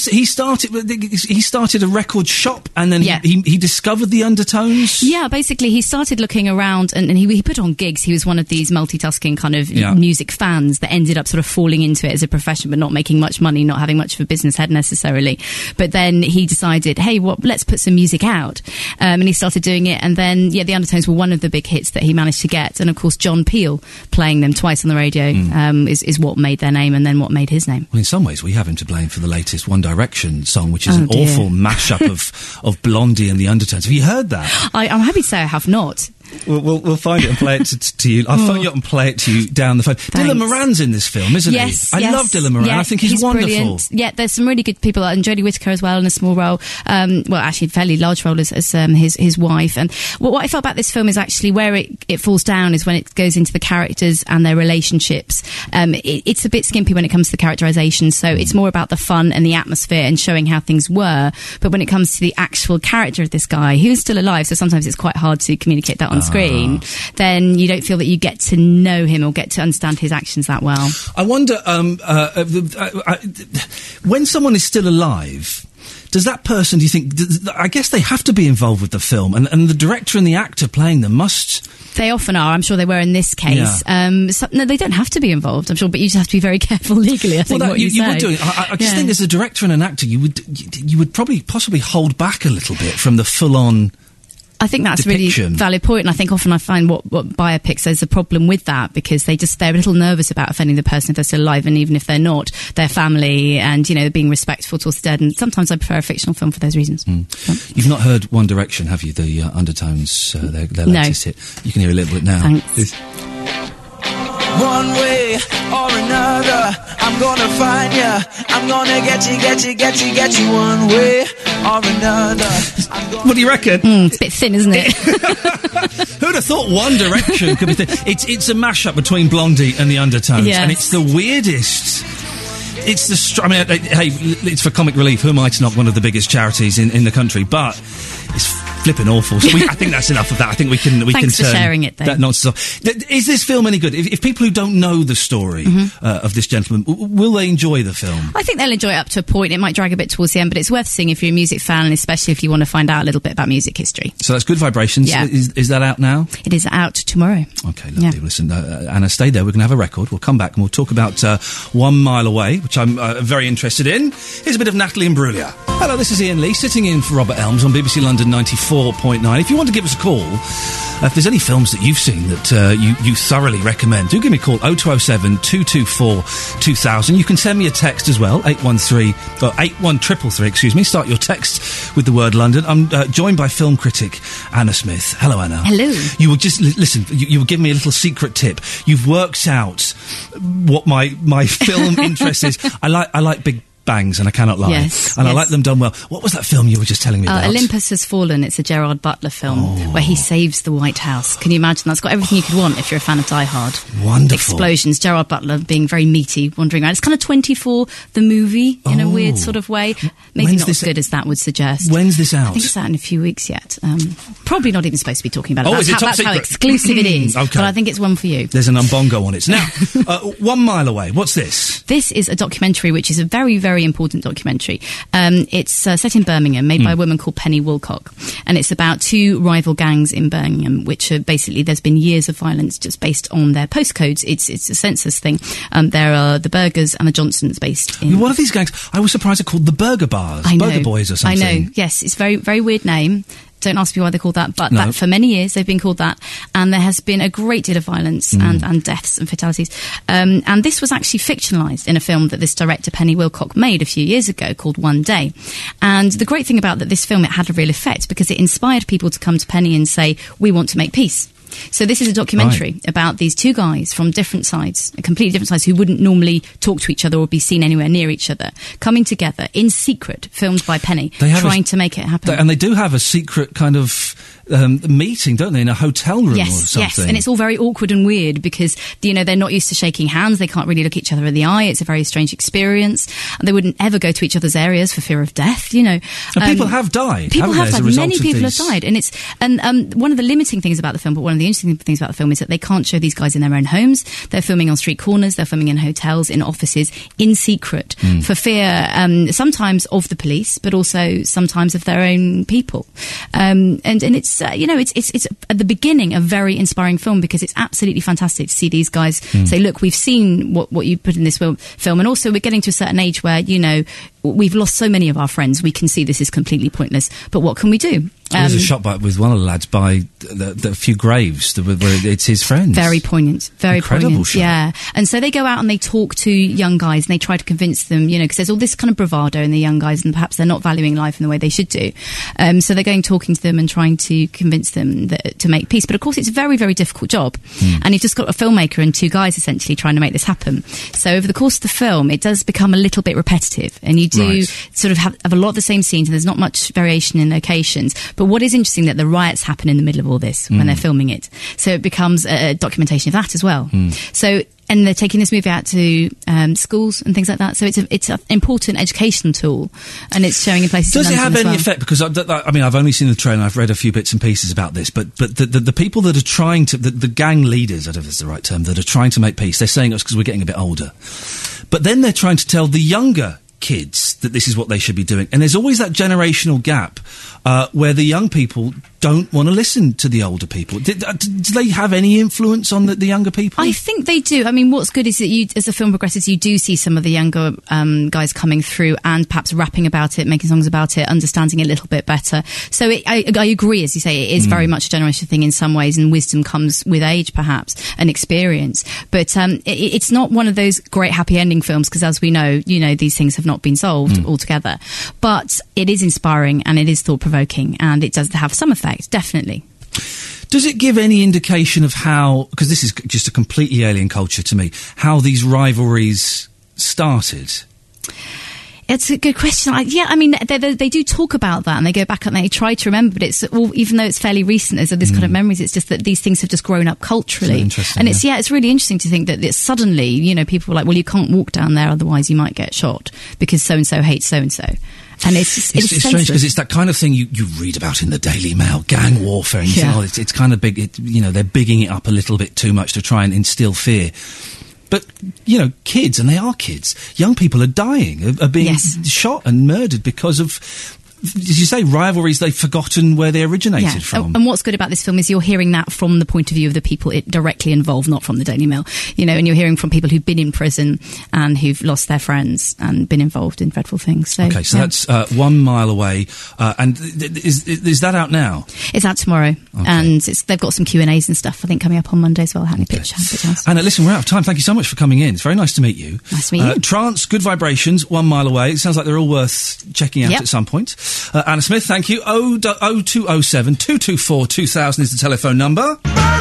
started a record shop, and then he discovered the Undertones. Yeah, basically he started looking around, and he put on gigs. He was one of these multitasking kind of music fans that ended up sort of falling into it as a profession, but not making much money, not having much of a business head necessarily. But then he decided, hey, let's put some music out, and he started doing it. And then the Undertones were one of the big hits that he managed to get, and of course John Peel playing them twice on the radio is what made their name, and then what made his name. Well, in some ways we have him to blame for the latest One Direction song, which is an awful mashup of Blondie and the Undertones. Have you heard that? I'm happy to say I have not. We'll find it and play it to you. I'll phone you up and play it to you down the phone. Dylan Moran's in this film, isn't he? Yes. I love Dylan Moran. I think he's wonderful. Brilliant. Yeah, there's some really good people, and Jodie Whittaker as well in a small role. Well, actually, a fairly large role as his wife. And what I felt about this film is actually where it falls down is when it goes into the characters and their relationships. It's a bit skimpy when it comes to the characterization, so it's more about the fun and the atmosphere and showing how things were. But when it comes to the actual character of this guy, who's still alive, so sometimes it's quite hard to communicate that on screen, then you don't feel that you get to know him or get to understand his actions that well. I wonder, when someone is still alive, does that person, do you think, I guess they have to be involved with the film, and the director and the actor playing them must... They often are. I'm sure they were in this case. Yeah. No, they don't have to be involved, I'm sure, but you just have to be very careful legally, I think, what you say. You would do it. I just think as a director and an actor, you would probably possibly hold back a little bit from the full-on... I think that's depiction. a really valid point, and I think often I find what biopics, there's a problem with that, because they're a little nervous about offending the person if they're still alive, and even if they're not, their family, and, being respectful towards the dead, and sometimes I prefer a fictional film for those reasons. You've not heard One Direction, have you? The Undertones, their latest hit. You can hear a little bit now. Thanks. One way or another, I'm gonna find ya. I'm gonna get you one way or another. What do you reckon? It's a bit thin, isn't it? Who'd have thought One Direction could be thin? It's a mashup between Blondie and the Undertones, yes. And it's the weirdest. It's it's for comic relief. Who am I to knock one of the biggest charities in the country? But it's flipping awful. So I think that's enough of that. I think we can Thanks for turn sharing it, though. that nonsense off. Is this film any good? If people who don't know the story of this gentleman, will they enjoy the film? I think they'll enjoy it up to a point. It might drag a bit towards the end, but it's worth seeing if you're a music fan, and especially if you want to find out a little bit about music history. So that's Good Vibrations. Yeah. Is that out now? It is out tomorrow. Okay, lovely. Yeah. Listen, Anna, stay there. We're going to have a record. We'll come back and we'll talk about 1 Mile Away, which I'm very interested in. Here's a bit of Natalie Imbruglia. Hello, this is Ian Lee, sitting in for Robert Elms on BBC London 94.9. If you want to give us a call, if there's any films that you've seen that you thoroughly recommend, do give me a call, 0207 224 2000. You can send me a text as well, 81333, excuse me. Start your text with the word London. I'm joined by film critic Anna Smith. Hello, Anna. Hello. You will just, listen, you will give me a little secret tip. You've worked out what my film interest is. I like big bangs, and I cannot lie. Yes, and I like them done well. What was that film you were just telling me about? Olympus Has Fallen. It's a Gerard Butler film where he saves the White House. Can you imagine? That's got everything you could want if you're a fan of Die Hard. Wonderful. Explosions, Gerard Butler being very meaty, wandering around. It's kind of 24 the movie in a weird sort of way. Maybe not as good as that would suggest. When's this out? I think it's out in a few weeks yet. Probably not even supposed to be talking about it. That's how exclusive it is. Okay. But I think it's one for you. There's an umbongo on it. Now, 1 Mile Away. What's this? This is a documentary which is a very, very important documentary. It's set in Birmingham, made by a woman called Penny Wilcock, and it's about two rival gangs in Birmingham, which are basically, there's been years of violence just based on their postcodes. It's a census thing. There are the Burgers and the Johnsons based in... What are these gangs? I was surprised they're called the Burger Bars, Burger Boys or something. I know, yes, it's very, very weird name. Don't ask me why they're called that, but that, for many years they've been called that, and there has been a great deal of violence and deaths and fatalities. And this was actually fictionalised in a film that this director Penny Wilcock made a few years ago called One Day. And the great thing about this film, it had a real effect because it inspired people to come to Penny and say, we want to make peace. So this is a documentary about these two guys from different sides, completely different sides, who wouldn't normally talk to each other or be seen anywhere near each other, coming together in secret, filmed by Penny, trying to make it happen. And they do have a secret kind of meeting, don't they, in a hotel room or something? Yes, and it's all very awkward and weird because, they're not used to shaking hands, they can't really look each other in the eye, it's a very strange experience, and they wouldn't ever go to each other's areas for fear of death, And people have died, People have died, many people have died, and one of the limiting things about the film, but one of the interesting things about the film is that they can't show these guys in their own homes. They're filming on street corners, they're filming in hotels, in offices, in secret, for fear sometimes of the police, but also sometimes of their own people. And it's it's at the beginning a very inspiring film because it's absolutely fantastic to see these guys say, look, we've seen what you put in this film, and also we're getting to a certain age where we've lost so many of our friends, we can see this is completely pointless, but what can we do? There's a shot with one of the lads by a few graves where it's his friends. Very poignant. Very Incredible poignant. shot. Yeah. And so they go out and they talk to young guys and they try to convince them, because there's all this kind of bravado in the young guys and perhaps they're not valuing life in the way they should do. So they're going talking to them and trying to convince them to make peace. But of course, it's a very, very difficult job. And you've just got a filmmaker and two guys essentially trying to make this happen. So over the course of the film, it does become a little bit repetitive and you do sort of have a lot of the same scenes and there's not much variation in locations. But what is interesting that the riots happen in the middle of all this when they're filming it. So it becomes a documentation of that as well. So, and they're taking this movie out to schools and things like that. So it's an important educational tool, and it's showing in places. Does in it have London any as well. effect? Because I've only seen the trailer. I've read a few bits and pieces about this, but the people that are trying to the gang leaders, I don't know if it's the right term, that are trying to make peace, they're saying it's because we're getting a bit older, but then they're trying to tell the younger kids that this is what they should be doing, and there's always that generational gap where the young people don't want to listen to the older people. Do they have any influence on the younger people? I think they do. I mean, what's good is that you, as the film progresses, you do see some of the younger guys coming through and perhaps rapping about it, making songs about it, understanding it a little bit better. So I agree, as you say, it is very much a generational thing in some ways, and wisdom comes with age, perhaps, and experience. But it's not one of those great happy ending films, because as we know, these things have not been solved altogether. But it is inspiring and it is thought-provoking, and it does have some effect. Definitely. Does it give any indication of how, because this is just a completely alien culture to me, how these rivalries started? It's a good question. They do talk about that and they go back and they try to remember, but it's all, even though it's fairly recent, there's this kind of memories, it's just that these things have just grown up culturally. Interesting, and it's really interesting to think that suddenly, people were like, well, you can't walk down there, otherwise you might get shot because so-and-so hates so-and-so. And it's strange because it's that kind of thing you read about in the Daily Mail, gang warfare, and you think, it's kind of big. They're bigging it up a little bit too much to try and instill fear. But, kids, and they are kids, young people are dying, are being shot and murdered because of, as you say, rivalries they've forgotten where they originated from. And what's good about this film is you're hearing that from the point of view of the people it directly involved, not from the Daily Mail. And you're hearing from people who've been in prison and who've lost their friends and been involved in dreadful things. So, okay, so that's 1 mile away. And is that out now? It's out tomorrow. Okay. And they've got some Q&As and stuff, I think, coming up on Monday as well. Hackney Pitch House. Anna, listen, we're out of time. Thank you so much for coming in. It's very nice to meet you. Nice to meet you. Trance, Good Vibrations, 1 mile away. It sounds like they're all worth checking out at some point. Anna Smith, thank you. 0207 224 2000 is the telephone number.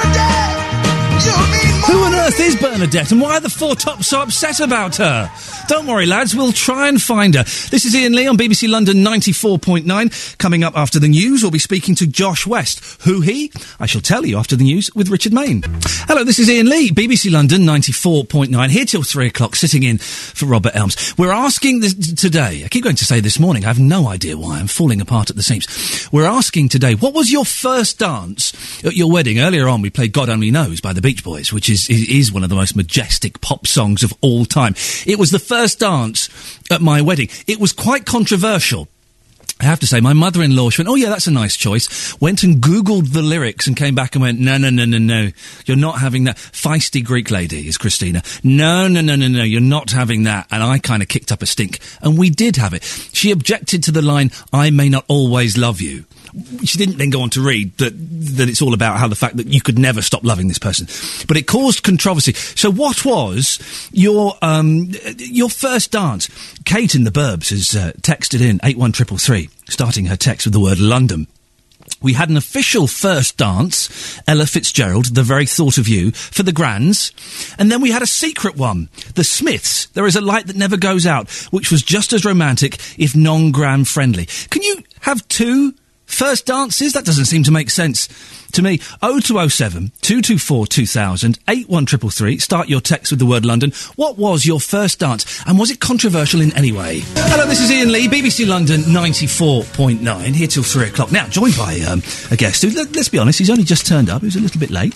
Who on earth is Bernadette, and why are the Four Tops so upset about her? Don't worry, lads, we'll try and find her. This is Ian Lee on BBC London 94.9. Coming up after the news, we'll be speaking to Josh West. Who he? I shall tell you after the news with Richard Main. Hello, this is Ian Lee, BBC London 94.9, here till 3 o'clock, sitting in for Robert Elms. We're asking today, I keep going to say this morning, I have no idea why, I'm falling apart at the seams. We're asking today, what was your first dance at your wedding? Earlier on, we played God Only Knows by the Beach Boys, which is one of the most majestic pop songs of all time. It was the first dance at my wedding. It was quite controversial. I have to say, my mother-in-law, she went, oh yeah, that's a nice choice, went and Googled the lyrics and came back and went, no, you're not having that. Feisty Greek lady is Christina. No, you're not having that. And I kind of kicked up a stink. And we did have it. She objected to the line, I may not always love you. She didn't then go on to read that it's all about how the fact that you could never stop loving this person. But it caused controversy. So what was your first dance? Kate in the Burbs has texted in 81333, starting her text with the word London. We had an official first dance, Ella Fitzgerald, The Very Thought of You, for the Grands. And then we had a secret one, The Smiths, There Is a Light That Never Goes Out, which was just as romantic, if non-gram friendly. Can you have two first dances? That doesn't seem to make sense to me. 0207 224 2000 81333. Start your text with the word London. What was your first dance, and was it controversial in any way? Hello, this is Ian Lee, BBC London 94.9, here till 3 o'clock. Now, joined by a guest who, let's be honest, he's only just turned up. He was a little bit late.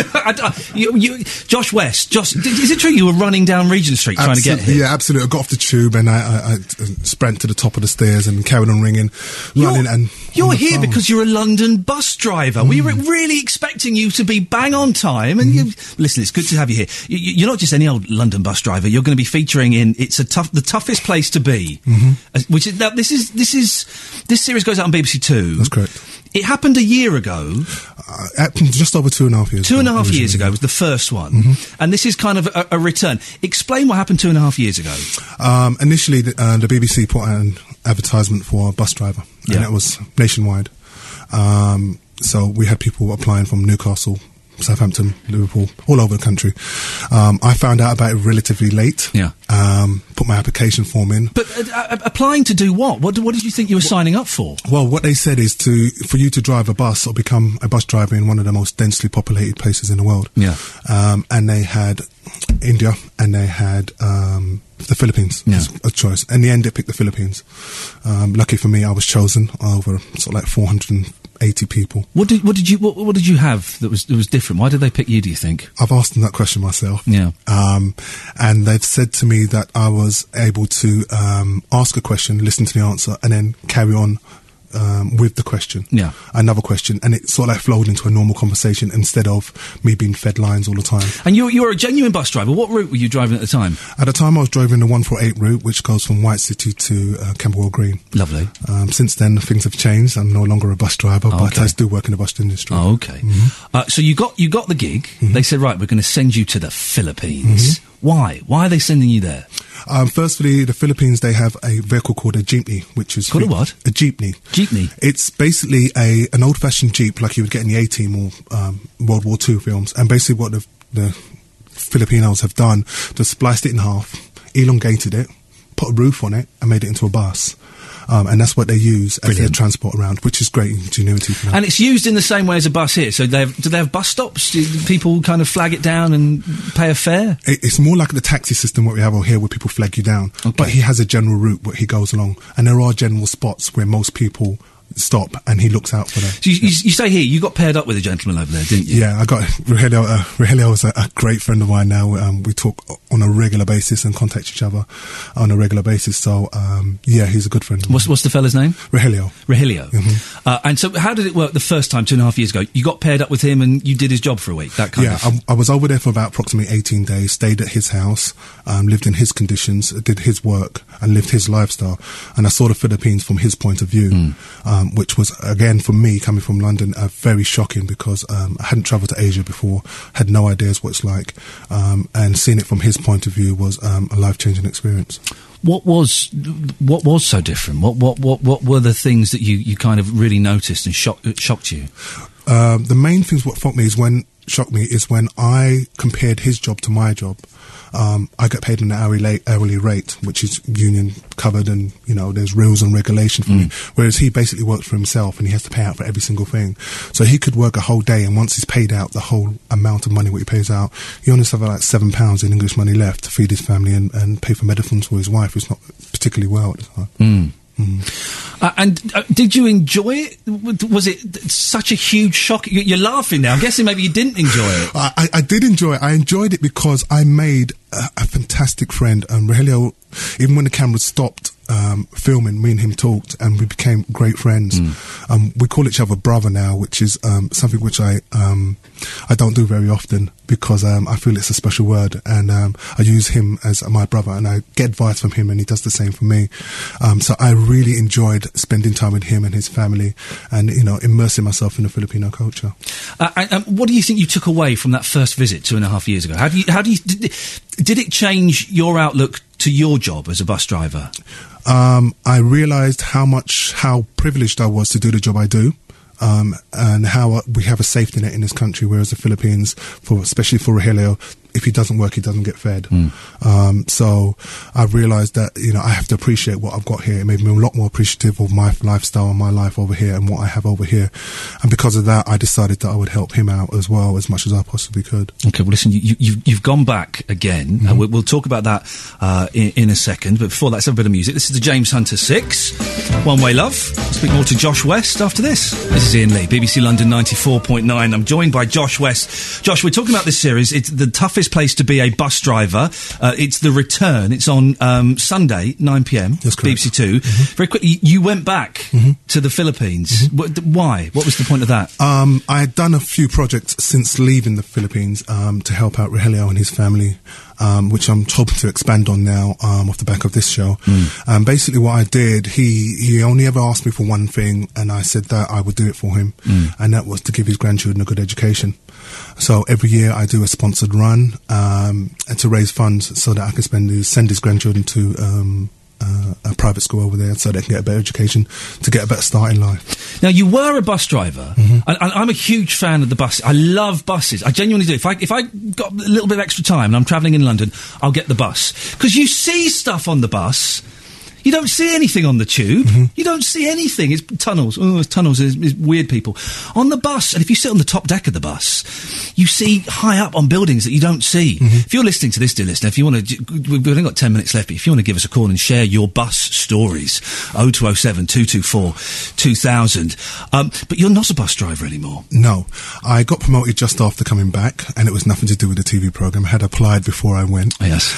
Josh West. Josh, is it true you were running down Regent Street trying to get here? Yeah, absolutely. I got off the tube and I sprint to the top of the stairs and carried on running. You're here because you're a London bus driver. We really expecting you to be bang on time. And listen, it's good to have you here. You're not just any old London bus driver. You're going to be featuring in the toughest place to be. Which is now this series goes out on BBC Two. That's correct. It happened a year ago. Just over 2.5 years. 2.5 years ago was the first one, and this is kind of a return. Explain what happened 2.5 years ago. Initially, the BBC put out an advertisement for a bus driver, and it was nationwide. So we had people applying from Newcastle, Southampton, Liverpool, all over the country. I found out about it relatively late. Put my application form in. But applying to do what? What did you think you were signing up for? Well, what they said is for you to drive a bus or become a bus driver in one of the most densely populated places in the world. And they had India and they had the Philippines as a choice. In the end, they picked the Philippines. Lucky for me, I was chosen over sort of like 480 people. What did you have that was different? Why did they pick you, do you think? I've asked them that question myself. And they've said to me that I was able to ask a question, listen to the answer, and then carry on with the question. Another question, and it sort of like flowed into a normal conversation instead of me being fed lines all the time. And you're a genuine bus driver. What route were you driving at the time? At the time I was driving the 148 route, which goes from White City to Camberwell Green. Lovely. Since then things have changed. I'm no longer a bus driver, but I still work in the bus industry. So you got the gig. They said, right, we're going to send you to the Philippines. Why are they sending you there? Firstly, the Philippines, they have a vehicle called a jeepney, which is... Called a what? A jeepney. Jeepney? It's basically an old-fashioned Jeep like you would get in the A-Team or World War II films. And basically what the Filipinos have done, just spliced it in half, elongated it, put a roof on it, and made it into a bus. And that's what they use as their transport around, which is great ingenuity for them. And it's used in the same way as a bus here. So do they have bus stops? Do people kind of flag it down and pay a fare? It's more like the taxi system what we have over here, where people flag you down. But he has a general route where he goes along, and there are general spots where most people stop, and he looks out for them. So you say here, you got paired up with a gentleman over there, didn't you? Yeah, I got Rogelio. Rogelio is a great friend of mine now. We talk on a regular basis and contact each other on a regular basis. So, he's a good friend of mine. What's the fella's name? Rogelio. And so how did it work the first time, 2.5 years ago? You got paired up with him and you did his job for a week, that kind of... I was over there for about approximately 18 days, stayed at his house, lived in his conditions, did his work and lived his lifestyle. And I saw the Philippines from his point of view. Which was, again, for me, coming from London, very shocking because I hadn't travelled to Asia before, had no ideas what it's like, and seeing it from his point of view was a life-changing experience. What was so different? What were the things that you kind of really noticed and shocked you? The main things what shocked me is when I compared his job to my job. I get paid an hourly rate, which is union covered, and there's rules and regulation for me. Whereas he basically works for himself, and he has to pay out for every single thing. So he could work a whole day, and once he's paid out the whole amount of money what he pays out, he only has like £7 in English money left to feed his family and pay for medicines for his wife, who's not particularly well at the time. And did you enjoy it? Was it such a huge shock? You're laughing now. I'm guessing maybe you didn't enjoy it. I did enjoy it. I enjoyed it because I made a fantastic friend. Rogelio, even when the camera stopped filming, me and him talked and we became great friends. We call each other brother now, which is something which I don't do very often because I feel it's a special word, and I use him as my brother and I get advice from him and he does the same for me. So I really enjoyed spending time with him and his family and, immersing myself in the Filipino culture. And what do you think you took away from that first visit 2.5 years ago? Did it change your outlook to your job as a bus driver? I realised how privileged I was to do the job I do. And how we have a safety net in this country, whereas the Philippines, especially for Rogelio, if he doesn't work, he doesn't get fed. So I've realised that, I have to appreciate what I've got here. It made me a lot more appreciative of my lifestyle and my life over here and what I have over here. And because of that, I decided that I would help him out as well as much as I possibly could. Okay, well, listen, you've gone back again. We'll talk about that in a second. But before that, let's have a bit of music. This is the James Hunter 6, One Way Love. I'll speak more to Josh West after this. This is Ian Lee, BBC London 94.9. I'm joined by Josh West. Josh, we're talking about this series. It's the toughest toughest place to be a bus driver. It's The Return. It's on Sunday, 9 p.m. That's correct. BBC Two. Very quickly, you went back to the Philippines. Why? What was the point of that? I had done a few projects since leaving the Philippines to help out Rogelio and his family, which I'm hoping to expand on now off the back of this show. Basically what I did, he only ever asked me for one thing, and I said that I would do it for him, and that was to give his grandchildren a good education. So every year I do a sponsored run and to raise funds so that I can send his grandchildren to a private school over there so they can get a better education to get a better start in life. Now, you were a bus driver, and I'm a huge fan of the bus. I love buses. I genuinely do. If I got a little bit of extra time and I'm travelling in London, I'll get the bus. Because you see stuff on the bus. You don't see anything on the tube. You don't see anything. It's tunnels. Oh, tunnels is weird people. On the bus, and if you sit on the top deck of the bus, you see high up on buildings that you don't see. If you're listening to this, dear listener, if you want to, we've only got 10 minutes left, but if you want to give us a call and share your bus stories, 0207 224 2000. But you're not a bus driver anymore. No. I got promoted just after coming back, and it was nothing to do with the TV programme. I had applied before I went. Yes.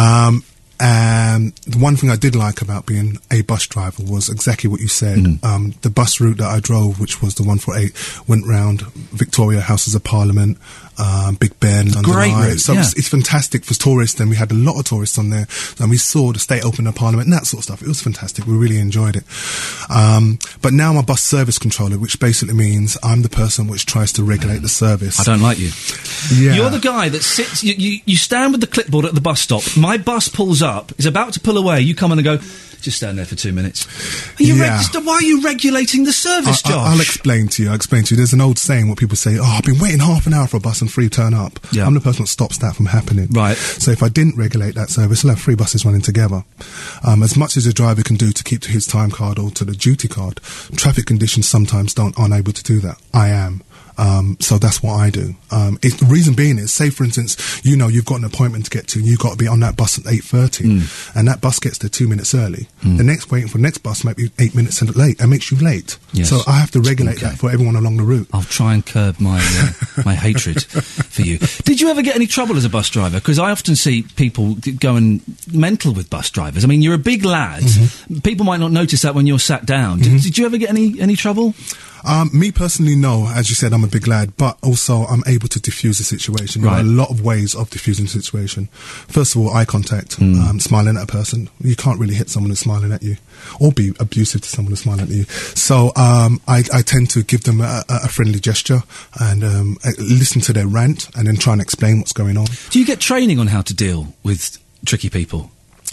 And the one thing I did like about being a bus driver was exactly what you said. The bus route that I drove, which was the 148, went round Victoria, Houses of Parliament, Big Ben, London Eye. So it's fantastic for tourists, and we had a lot of tourists on there, and we saw the State Open of Parliament and that sort of stuff. It was fantastic. We really enjoyed it. But now I'm a bus service controller, which basically means I'm the person which tries to regulate the service. I don't like you. Yeah. You're the guy that sits, you stand with the clipboard at the bus stop, my bus pulls up, is about to pull away, you come in and go, just stand there for 2 minutes. Why are you regulating the service, Josh? I'll explain to you. There's an old saying what people say, I've been waiting half an hour for a bus and 3 turn up. I'm the person that stops that from happening. Right. So if I didn't regulate that service, I'll have 3 buses running together. As much as a driver can do to keep to his time card or to the duty card, traffic conditions sometimes aren't able to do that. I am. So that's what I do. The reason being is, say for instance, you've got an appointment to get to, and you've got to be on that bus at 8:30, and that bus gets there 2 minutes early. Waiting for the next bus might be 8 minutes late, and makes you late. Yes. So I have to regulate that for everyone along the route. I'll try and curb my my hatred for you. Did you ever get any trouble as a bus driver? Because I often see people going mental with bus drivers. I mean, you're a big lad. People might not notice that when you're sat down. Did you ever get any trouble? Me personally, no. As you said, I'm a big lad, but also I'm able to diffuse the situation. There are a lot of ways of diffusing the situation. First of all, eye contact, smiling at a person. You can't really hit someone who's smiling at you, or be abusive to someone who's smiling at you. So I tend to give them a friendly gesture and listen to their rant and then try and explain what's going on. Do you get training on how to deal with tricky people?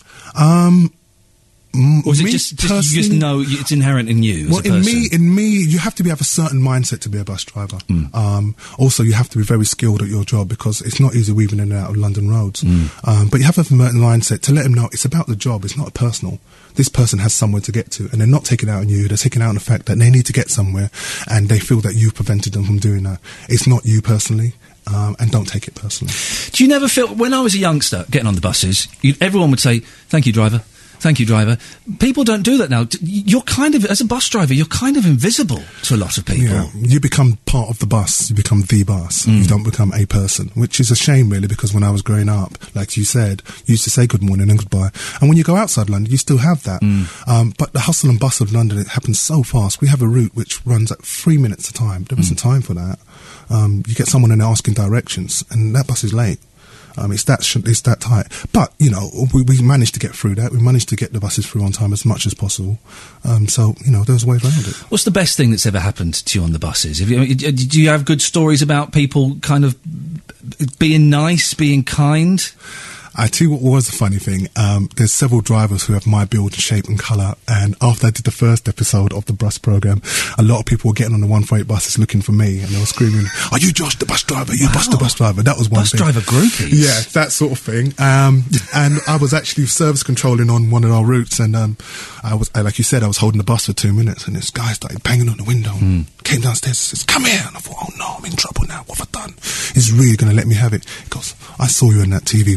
Or is it just you just know it's inherent in you? Well, as a person? in me, you have to have a certain mindset to be a bus driver. Also, you have to be very skilled at your job because it's not easy weaving in and out of London roads. But you have to have a certain mindset to let them know it's about the job. It's not personal. This person has somewhere to get to, and they're not taking out on you. They're taking out on the fact that they need to get somewhere, and they feel that you've prevented them from doing that. It's not you personally. And don't take it personally. Do you never feel, when I was a youngster getting on the buses, everyone would say, "Thank you, driver. Thank you, driver." People don't do that now. You're kind of, as a bus driver, you're kind of invisible to a lot of people. Yeah, you become part of the bus. You become the bus. You don't become a person, which is a shame, really, because when I was growing up, like you said, you used to say good morning and goodbye. And when you go outside London, you still have that. But the hustle and bustle of London, it happens so fast. We have a route which runs at 3 minutes a time. There isn't time for that. You get someone in there asking directions, and that bus is late. It's that tight. But, we managed to get through that. We managed to get the buses through on time as much as possible. So, there's a way around it. What's the best thing that's ever happened to you on the buses? Do you have good stories about people kind of being nice, being kind? I tell you what was a funny thing. There's several drivers who have my build, shape and colour, and after I did the first episode of the bus programme, a lot of people were getting on the 148 buses looking for me, and they were screaming, "Are you Josh the bus driver? You the bus driver?" That was one thing. Bus driver groupies? Yeah, that sort of thing. And I was actually service controlling on one of our routes, and I was, like you said, I was holding the bus for 2 minutes, and this guy started banging on the window, came downstairs and says, "Come here." And I thought, "Oh no, I'm in trouble now. What have I done? He's really going to let me have it." He goes, "I saw you in that TV programme.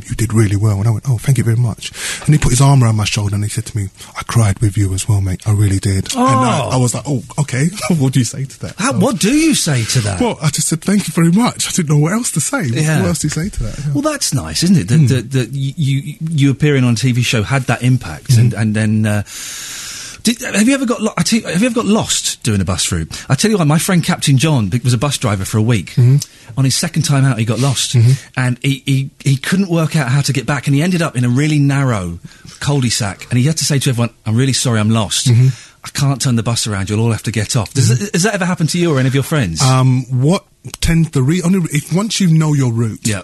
you did really well. And I went, oh, thank you very much. And he put his arm around my shoulder and he said to me, I cried with you as well, mate. I really did. Oh. And I was like, oh, okay. What do you say to that? What do you say to that? Well, I just said, thank you very much. I didn't know what else to say. Yeah. What else do you say to that? Yeah. Well, that's nice, isn't it? That you appearing on a TV show had that impact, and then. Have you ever got lost doing a bus route? I tell you what, my friend Captain John was a bus driver for a week. On his second time out, he got lost, and he couldn't work out how to get back, and he ended up in a really narrow cul-de-sac, and he had to say to everyone, "I'm really sorry, I'm lost. I can't turn the bus around. You'll all have to get off." Has that ever happened to you or any of your friends? Once you know your route, yeah.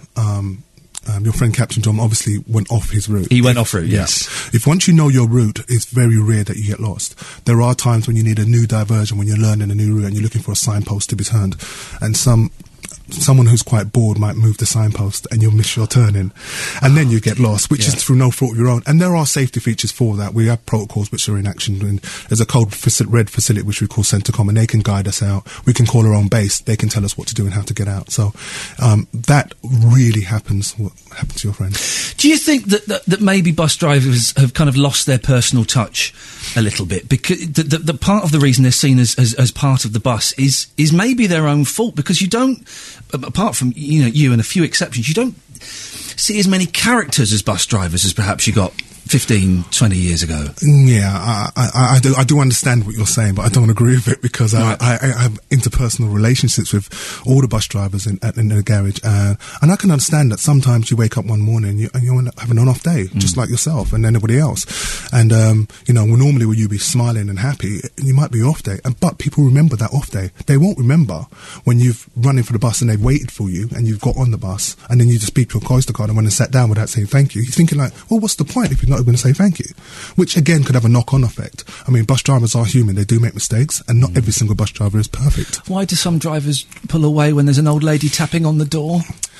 Your friend Captain John obviously went off his route. He went off route, yes. If once you know your route, it's very rare that you get lost. There are times when you need a new diversion, when you're learning a new route and you're looking for a signpost to be turned. And someone who's quite bored might move the signpost and you'll miss your turning. And then you get lost, which is through no fault of your own. And there are safety features for that. We have protocols which are in action. And there's a code red facility which we call Centrecom, and they can guide us out. We can call our own base. They can tell us what to do and how to get out. So that really happens. What happened to your friend? Do you think that maybe bus drivers have kind of lost their personal touch a little bit? Because the part of the reason they're seen as part of the bus is maybe their own fault, because you don't, apart from you and a few exceptions, you don't see as many characters as bus drivers as perhaps you got 15, 20 years ago. Yeah, I do understand what you're saying, but I don't agree with it, because I have interpersonal relationships with all the bus drivers in the garage, and I can understand that sometimes you wake up one morning and you end up having an off day, just like yourself and anybody else. And normally when you be smiling and happy, you might be off day, but people remember that off day. They won't remember when you've running for the bus and they've waited for you and you've got on the bus and then you just beep your Coaster card and went and sat down without saying thank you. You're thinking like, well, what's the point if you're not going to say thank you? Which again could have a knock-on effect. I mean, bus drivers are human. They do make mistakes, and not every single bus driver is perfect. Why do some drivers pull away when there's an old lady tapping on the door?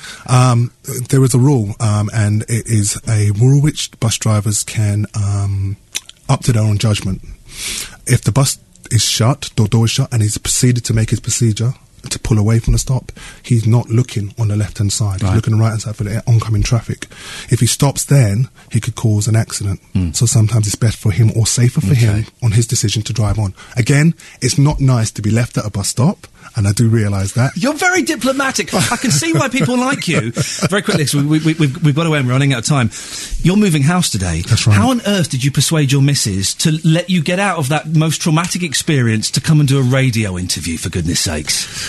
There is a rule, and it is a rule which bus drivers can, up to their own judgment. If the bus is shut, the door is shut, and he's proceeded to make his procedure to pull away from the stop, he's not looking on the left-hand side. He's looking on the right-hand side for the oncoming traffic. If he stops then, he could cause an accident. So sometimes it's better for him, or safer for him, on his decision to drive on. Again, it's not nice to be left at a bus stop, and I do realise that. You're very diplomatic. I can see why people like you. Very quickly, so we've got to end. We're running out of time. You're moving house today. That's right. How on earth did you persuade your missus to let you get out of that most traumatic experience to come and do a radio interview, for goodness sakes?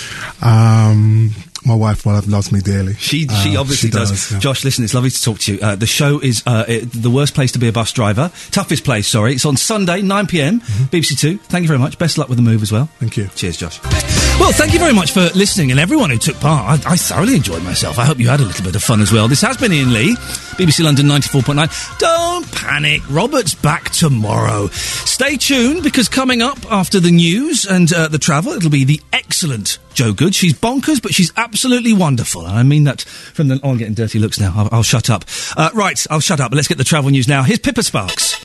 My wife, loves me dearly. She obviously does. Yeah. Josh, listen, it's lovely to talk to you. The show is the worst place to be a bus driver. Toughest place, sorry. It's on Sunday, 9 p.m, BBC Two. Thank you very much. Best of luck with the move as well. Thank you. Cheers, Josh. Well, thank you very much for listening, and everyone who took part. I thoroughly enjoyed myself. I hope you had a little bit of fun as well. This has been Ian Lee, BBC London 94.9. Don't panic. Robert's back tomorrow. Stay tuned, because coming up after the news and the travel, it'll be the excellent Jo Good. She's bonkers, but she's absolutely wonderful. And I mean that from the... Oh, I'm getting dirty looks now. I'll shut up. Right, I'll shut up. But let's get the travel news now. Here's Pippa Sparks.